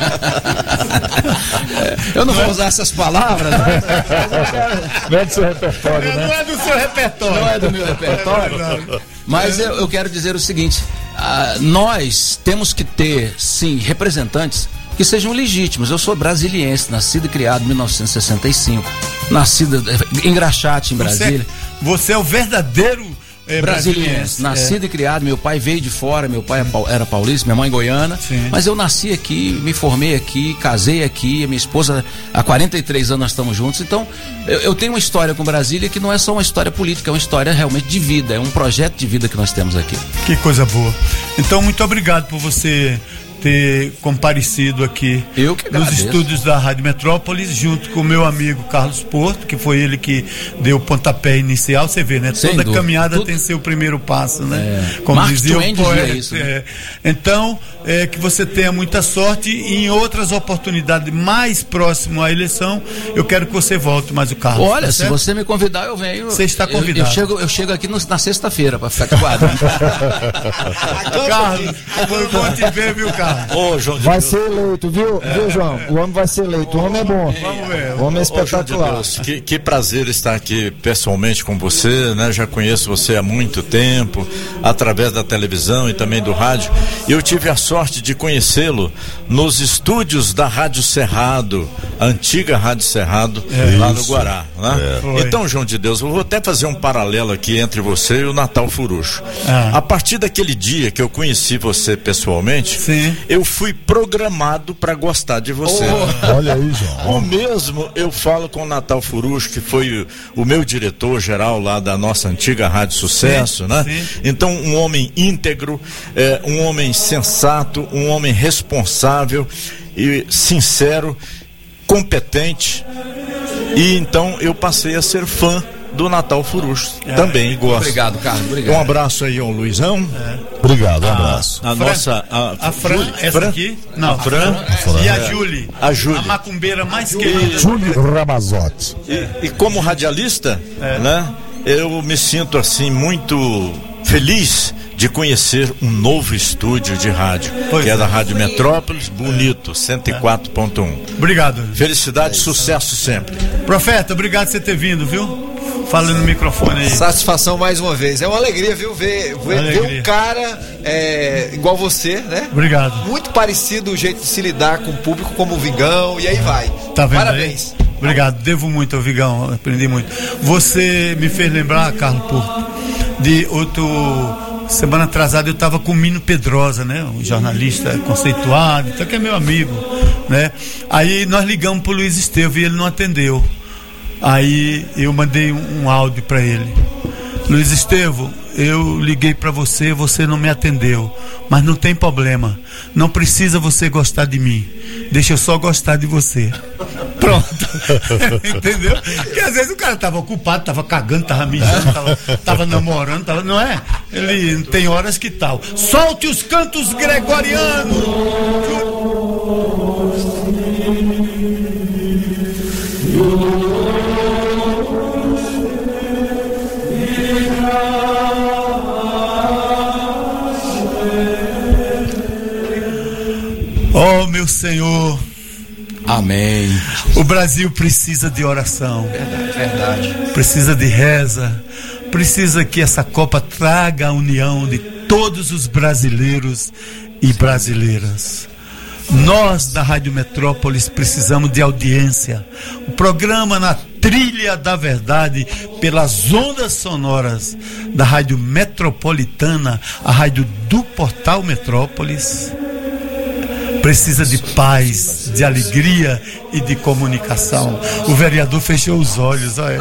Eu não, não vou é? usar essas palavras, né? Não é do seu repertório, é, né? Não é do seu repertório. Não é do meu repertório. É mas eu, eu quero dizer o seguinte, uh, nós temos que ter, sim, representantes que sejam legítimos. Eu sou brasiliense, nascido e criado em mil novecentos e sessenta e cinco, nascido em Graxate, em Brasília. Você, você é o verdadeiro é, brasiliense, brasiliense. Nascido é. e criado, meu pai veio de fora, meu pai era paulista, minha mãe goiana, Sim. mas eu nasci aqui, me formei aqui, casei aqui, minha esposa, há quarenta e três anos nós estamos juntos, então eu, eu tenho uma história com Brasília que não é só uma história política, é uma história realmente de vida, é um projeto de vida que nós temos aqui. Que coisa boa. Então, muito obrigado por você ter comparecido aqui Eu que nos estúdios da Rádio Metrópolis, junto com o meu amigo Carlos Porto, que foi ele que deu o pontapé inicial. Você vê, né? Sem Toda dúvida. caminhada Tudo... tem seu primeiro passo, né? É. Como Mark dizia Twain o poeta. Isso, né? É. Então, é, que você tenha muita sorte e em outras oportunidades mais próximo à eleição, eu quero que você volte mais o Carlos. Olha, tá se você me convidar, eu venho. Você está convidado. Eu, eu, chego, eu chego aqui no, na sexta-feira para ficar de guarda. Carlos, foi bom te ver, viu, Carlos? Ô, João de vai Deus. ser eleito, viu, é. viu, João? O homem vai ser eleito. O homem é bom. Vamos ver. O homem é espetacular. Ô, Deus, que, que prazer estar aqui pessoalmente com você, né? Já conheço você há muito tempo, através da televisão e também do rádio. E eu tive a sorte de conhecê-lo nos estúdios da Rádio Cerrado, a antiga Rádio Cerrado, é lá isso. no Guará, né? É. Então, João de Deus, eu vou até fazer um paralelo aqui entre você e o Natal Furucho. Ah. A partir daquele dia que eu conheci você pessoalmente, Sim. eu fui programado para gostar de você. Oh. Olha aí, João. O mesmo eu falo com o Natal Furucho, que foi o, o meu diretor geral lá da nossa antiga Rádio Sucesso, sim, né? Sim. Então, um homem íntegro, é, um homem sensato, um homem responsável e sincero, competente. E então eu passei a ser fã do Natal Furucho. É. Também gosto. Obrigado, Carlos. Obrigado. Um abraço aí ao Luizão. É. Obrigado, um abraço. A, a Fran, nossa. A, a Fran, Júlia, essa Fran? aqui? Não, a Fran. A Fran. E a é. Júlia. A Júlia. A macumbeira mais querida. Júlia Ramazotti. E, e como radialista, é. né? Eu me sinto assim muito feliz de conhecer um novo estúdio de rádio, pois que é, é da Rádio Metrópolis, bonito, cento e quatro ponto um. Obrigado. Felicidade, é sucesso sempre. Profeta, obrigado por você ter vindo, viu? Fala no microfone aí. Satisfação mais uma vez. É uma alegria, viu? Ver, ver, alegria. ver um cara é, igual você, né? Obrigado. Muito parecido o jeito de se lidar com o público, como o Vigão, e aí vai. Tá vendo? Parabéns. Aí? Obrigado, devo muito ao Vigão, aprendi muito. Você me fez lembrar, Carlos Porto, de outro. Semana atrasada eu estava com o Mino Pedrosa, né? Um jornalista conceituado, então que é meu amigo, né? Aí nós ligamos pro Luiz Estevam e ele não atendeu. Aí eu mandei um, um áudio para ele. Luiz Estevam, eu liguei para você, você não me atendeu, mas não tem problema. Não precisa você gostar de mim. Deixa eu só gostar de você. Pronto. Pronto. Entendeu? Porque às vezes o cara tava ocupado, tava cagando, tava mijando, tava, tava namorando, tava, não é? Ele tem horas que tal. Solte os cantos gregorianos. Oh, meu Senhor. Amém. O Brasil precisa de oração. Verdade, verdade. Precisa de reza. Precisa que essa Copa traga a união de todos os brasileiros e brasileiras. Nós da Rádio Metrópolis precisamos de audiência. O programa Na Trilha da Verdade, pelas ondas sonoras da Rádio Metropolitana, a rádio do Portal Metrópolis, precisa de paz, de alegria e de comunicação. O vereador fechou os olhos, olha.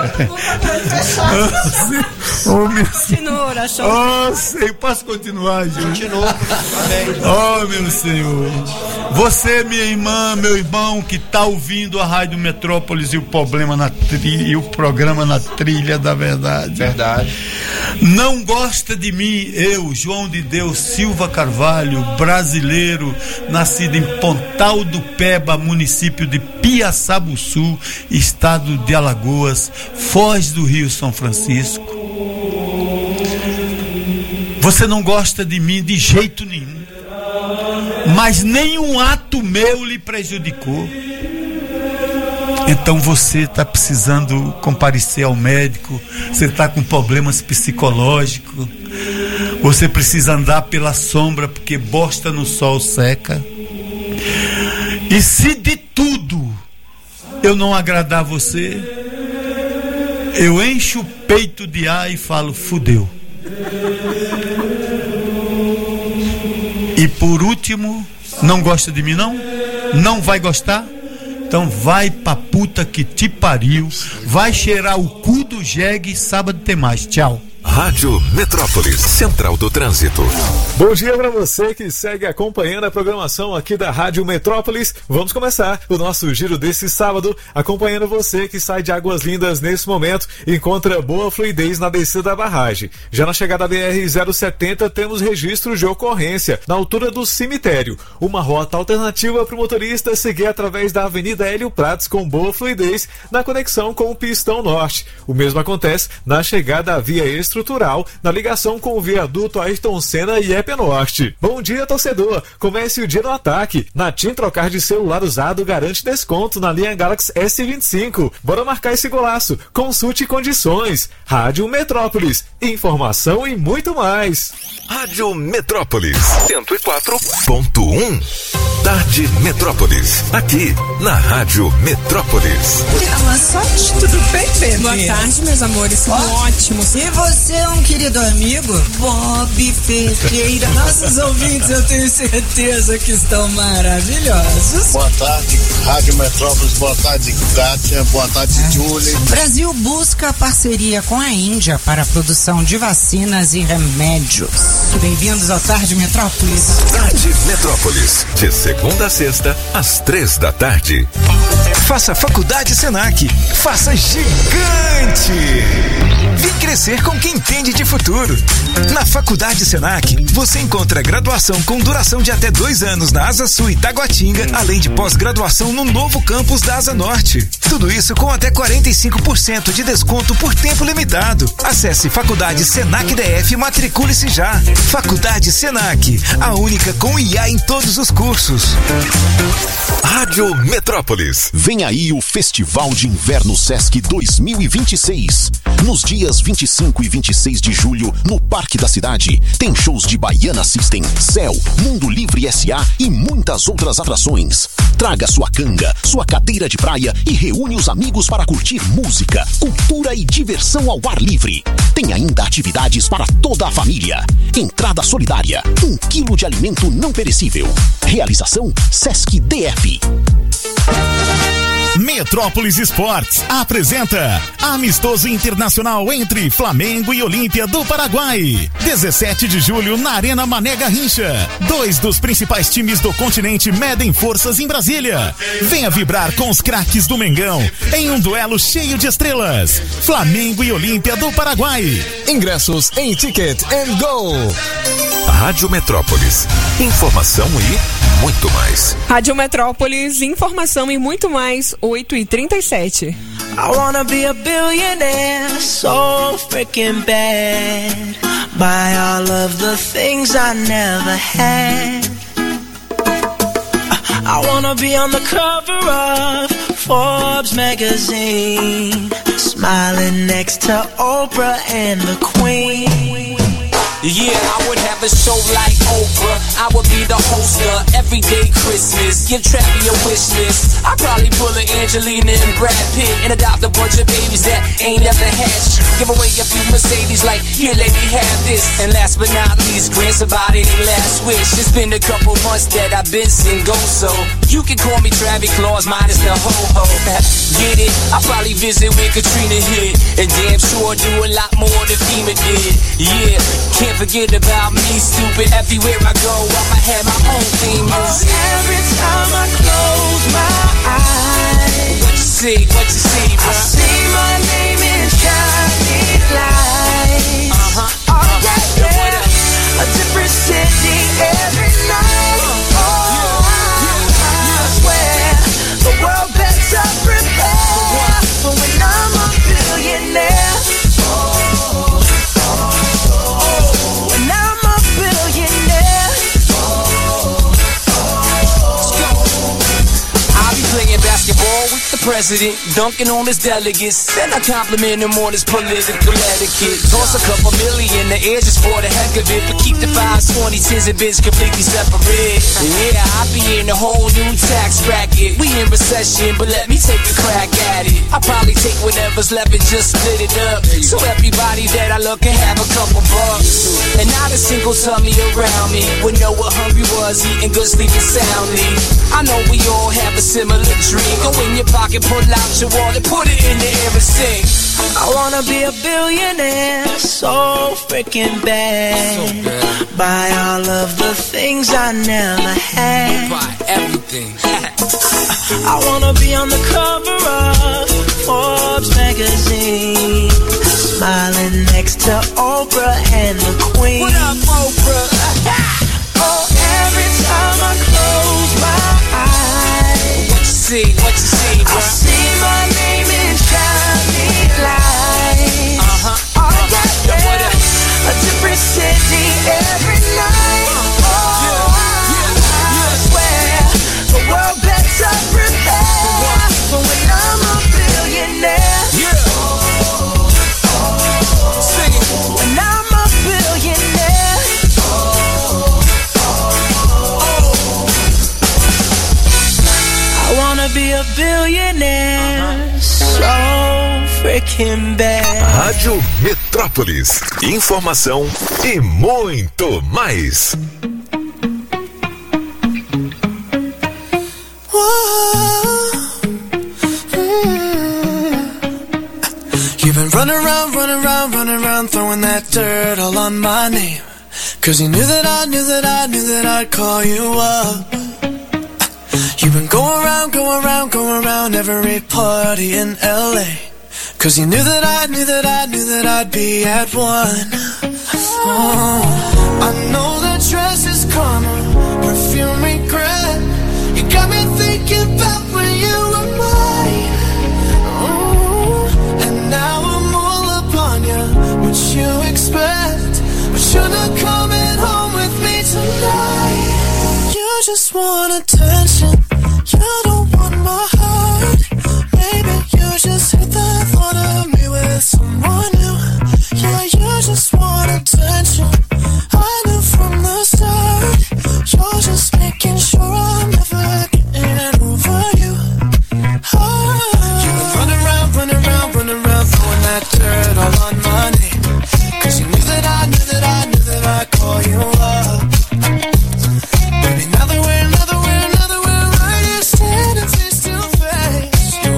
Oh, meu... Continua, achou? Oh, Senhor, posso continuar, gente? Continua. Oh, meu Senhor. Você, minha irmã, meu irmão, que está ouvindo a Rádio Metrópolis e o problema na trilha, e o programa Na Trilha da Verdade. Verdade. Não gosta de mim, eu, João de Deus Silva Carvalho, brasileiro, nascido em Pontal do Peba, município de Piaçabuçu, estado de Alagoas, Foz do Rio São Francisco. Você não gosta de mim de jeito nenhum, mas nenhum ato meu lhe prejudicou. Então você está precisando comparecer ao médico, você está com problemas psicológicos, você precisa andar pela sombra porque bosta no sol seca. E se de tudo eu não agradar você, eu encho o peito de ar e falo, fudeu. E por último, não gosta de mim não? Não vai gostar? Então vai pra puta que te pariu, vai cheirar o cu do jegue e sábado tem mais. Tchau. Rádio Metrópolis, Central do Trânsito. Bom dia para você que segue acompanhando a programação aqui da Rádio Metrópolis. Vamos começar o nosso giro desse sábado, acompanhando você que sai de Águas Lindas nesse momento e encontra boa fluidez na descida da barragem. Já na chegada da B R zero setenta temos registro de ocorrência na altura do cemitério. Uma rota alternativa para o motorista seguir através da Avenida Hélio Prates com boa fluidez na conexão com o Pistão Norte. O mesmo acontece na chegada à via extra estrutural na ligação com o viaduto Ayrton Senna e E P Norte. Bom dia, torcedor! Comece o dia no ataque. Na TIM, trocar de celular usado garante desconto na linha Galaxy S vinte e cinco. Bora marcar esse golaço. Consulte condições. Rádio Metrópolis. Informação e muito mais. Rádio Metrópolis cento e quatro ponto um. Tarde Metrópolis. Aqui na Rádio Metrópolis. Boa sorte, tudo bem, bebê? Boa tarde, meus amores. Tudo ótimo. E você é um querido amigo? Bob Ferreira. Nossos ouvintes, eu tenho certeza que estão maravilhosos. Boa tarde, Rádio Metrópolis. Boa tarde, Kátia. Boa tarde, ah. Julie. Brasil busca parceria com a Índia para a produção de vacinas e remédios. Bem-vindos ao Tarde Metrópolis. Tarde Metrópolis, de segunda a sexta, às três da tarde. Faça Faculdade Senac. Faça gigante. Vem crescer com quem entende de futuro. Na Faculdade Senac, você encontra graduação com duração de até dois anos na Asa Sul e Taguatinga, além de pós-graduação no novo campus da Asa Norte. Tudo isso com até quarenta e cinco por cento de desconto por tempo limitado. Acesse Faculdade Senac D F e matricule-se já. Faculdade Senac, a única com I A em todos os cursos. Rádio Metrópolis. Vem aí o Festival de Inverno Sesc dois mil e vinte e seis. Nos dias vinte e cinco e vinte e seis de julho, no Parque da Cidade, tem shows de Baiana System, Céu, Mundo Livre S A e muitas outras atrações. Traga sua canga, sua cadeira de praia e reúne os amigos para curtir música, cultura e diversão ao ar livre. Tem ainda atividades para toda a família. Entrada solidária, um quilo de alimento não perecível. Realização Sesc D F. Metrópolis Esportes apresenta Amistoso Internacional entre Flamengo e Olímpia do Paraguai. dezessete de julho na Arena Mané Garrincha. Dois dos principais times do continente medem forças em Brasília. Venha vibrar com os craques do Mengão em um duelo cheio de estrelas. Flamengo e Olímpia do Paraguai. Ingressos em Ticket and Go. Rádio Metrópolis. Informação e muito mais. Rádio Metrópolis, informação e muito mais, oito e trinta e sete. I wanna be a billionaire, so freaking bad. Buy all of the things I never had. I wanna be on the cover of Forbes magazine, smiling next to Oprah and the Queen. Yeah, I would have a show like Oprah. I would be the host of Everyday Christmas. Give Travi a wish list. I'd probably pull a Angelina and Brad Pitt and adopt a bunch of babies that ain't ever had shit. Give away a few Mercedes like, here lady, have this. And last but not least, grant somebody their last wish. It's been a couple months that I've been single, so you can call me Travi Claus minus the ho-ho. Get it? I'll probably visit where Katrina hit, and damn sure do a lot more than FEMA did. Yeah, can't forget about me, stupid. Everywhere I go, I'ma have my own theme music. Oh, every time I close my eyes, what you see, what you see, bro? I see my name in shining lights. Uh-huh, oh, uh-huh. yeah, yeah. A different city every night. Oh, yeah, yeah, I swear the world better prepare for when I'm a billionaire. Oh, playing basketball with the president, dunking on his delegates. Then I compliment him on his political etiquette. Toss a couple million in the air just for the heck of it, but keep the fives, twenties, tens, and bids completely separate. Yeah, I be in a whole new tax bracket. We in recession, but let me take a crack at it. I probably take whatever's left and just split it up, so everybody that I love can have a couple bucks. And not a single tummy around me would know what hungry was, eating good, sleeping soundly. I know we all have a similar dream. Go in your pocket, pull out your wallet, put it in the air and sing. I wanna be a billionaire, so freaking bad. So bad. Buy all of the things I never had. Buy everything. I wanna be on the cover of Forbes magazine, smiling next to Oprah and the Queen. What up, Oprah? Oh, every time I close my eyes, what you see, what you see, bro? I see my name in shining lights. Uh-huh. Oh, yeah, yeah. What up? A different city every night. Oh, yeah, yeah, I swear the world better prepare for when I'm a billionaire. Yeah. Sing it. When I'm a billionaire. I wanna be a billionaire, so freaking bad. Rádio Metrópolis. Informação e muito mais. You've been running around, running around, running around, throwing that dirt all on my name. Cause you knew that I knew that I knew that I'd call you up. You've been going around, going around, going around every party in L A. Cause you knew that I knew that I knew that I'd be at one. Oh, I know that dress is karma, perfume regret. You got me thinking about when you were mine. Oh, and now I'm all upon you, what you expect. But you're not coming home with me tonight. You just want attention, you don't want my heart. Maybe you just hate the thought of me with someone new. Yeah, you just want attention, I knew from the start. You're just making sure I'm never getting over you. Oh, you've been running around, running around, running around, throwing that dirt all on my name. Cause you knew that I knew that I knew that I'd call you up. Baby, now that we're, now that we're, now that we're right here standing face to face, you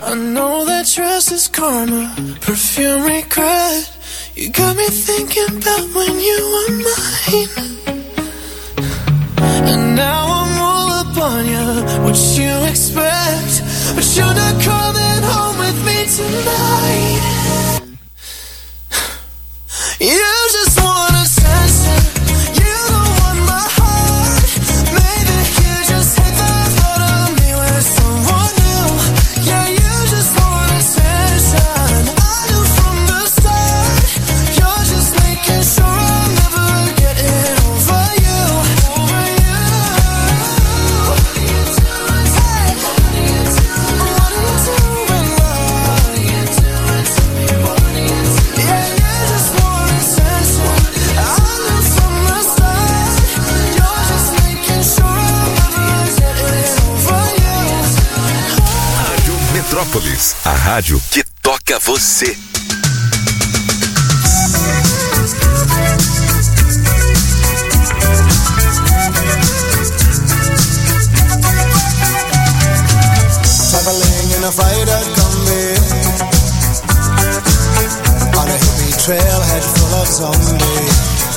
I know that dress is karma, perfume regret. You got me thinking about when you were mine. And now I'm all up on you, what you expect. But you're not coming home with me tonight. You just want attention, you don't want my heart. Maybe you just hit the thought of me with someone new. Yeah, you just want attention, I knew from the start. You're just making sure I'm never getting over you. Over you. What are you doing? Hey. What are you doing? What are you doing? What are you doing to me? What are you doing? Yeah, you just want attention, I knew from the start. You're just making sure I'm never getting over you. Rádio Metrópolis, a rádio que toca você. Traveling in a fighter combi on a hippie trailhead full of zombies.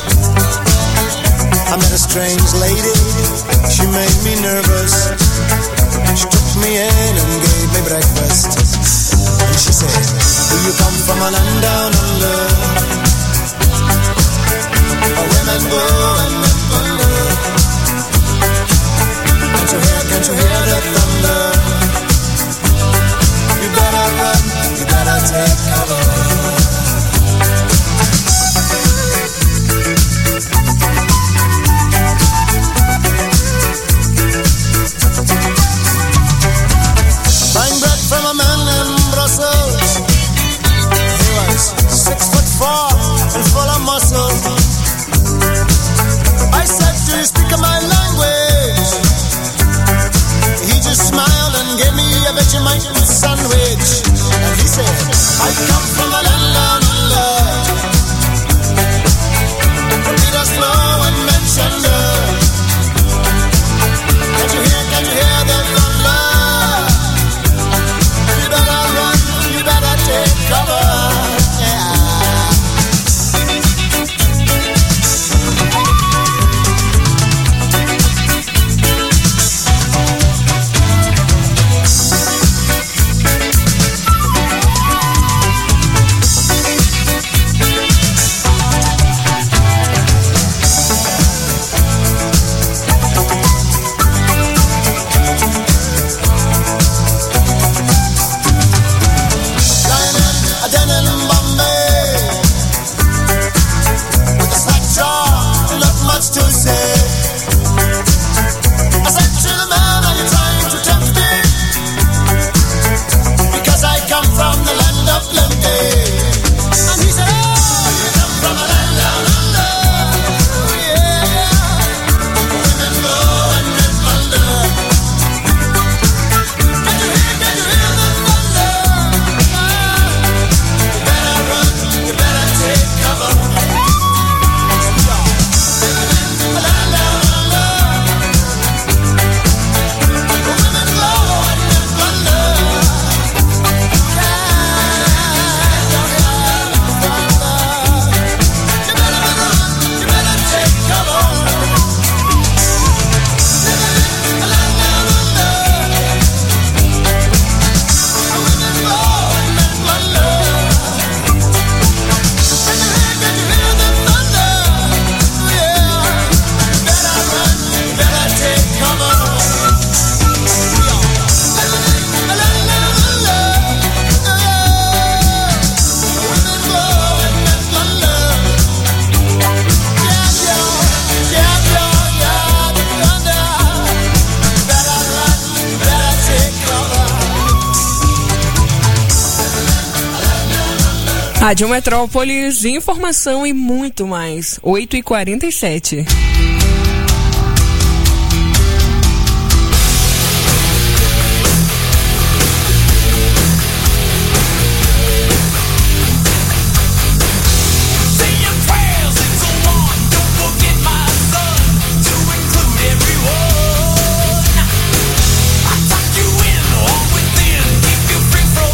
I met a strange lady, she made me nervous. She took me in and gave me breakfast. And she said, do you come from a land down under, where women go and men wonder? Can't you hear, can't you hear the thunder? You better run, you better take cover. Buying bread from a man in Brussels. He was six foot four and full of muscle. I said, do you speak my language? He just smiled and gave me a Vegemite sandwich. And he said, I come from a land down under, where Peter's flow and mentioned her. Can't you hear, can't you hear the thunder? You better run, you better take cover. Yeah. Rádio Metrópolis, informação e muito mais. oito e quarenta e sete. Free from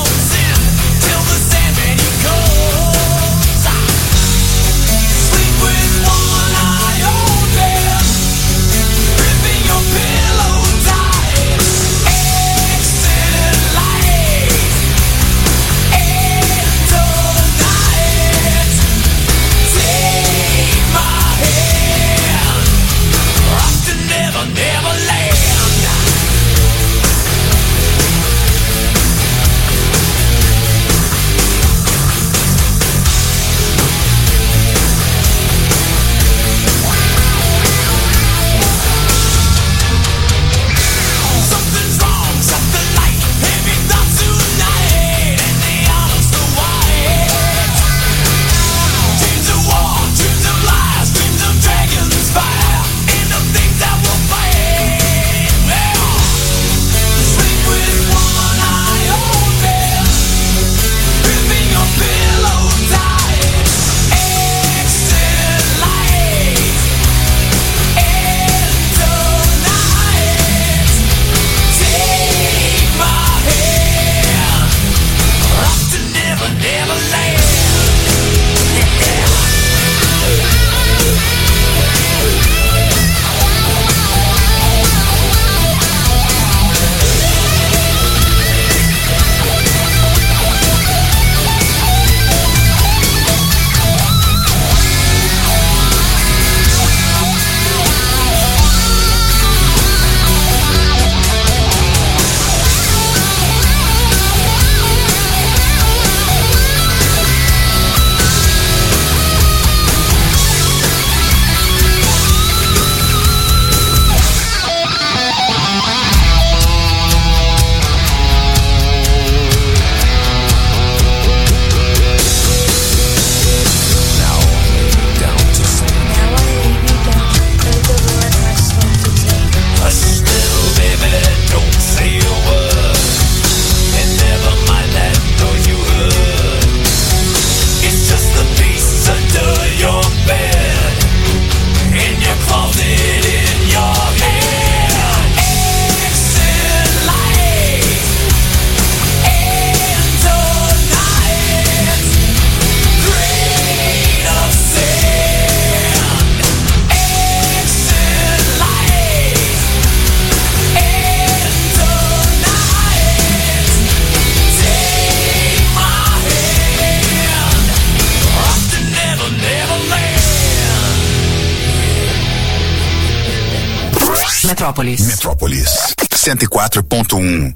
Metrópolis. Metrópolis. cento e quatro ponto um.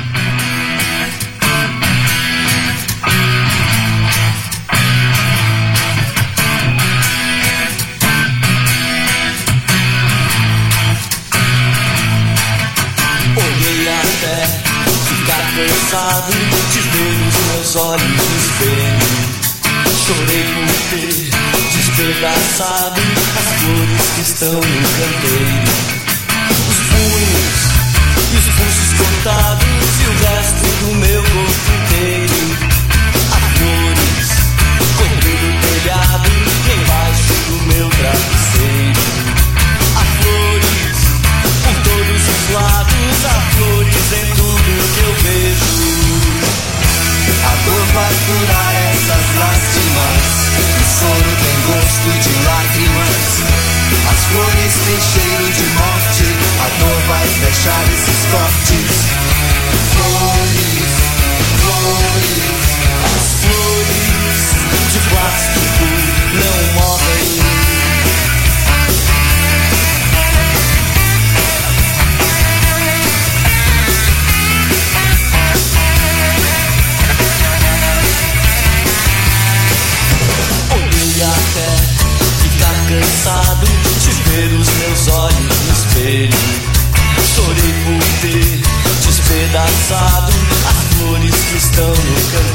Olhei até ficar cansado de ver os meus olhos no espelho. Chorei por ter despedaçado as flores que estão no canteiro. Os punhos e os pulsos cortados e o resto do meu corpo inteiro. Há flores cobrindo o telhado embaixo do meu travesseiro. Há flores por todos os lados, há flores em tudo que eu vejo. A dor vai curar essas lástimas, o soro tem gosto de lágrimas. As flores têm cheiro de morte, a dor vai fechar esses cortes.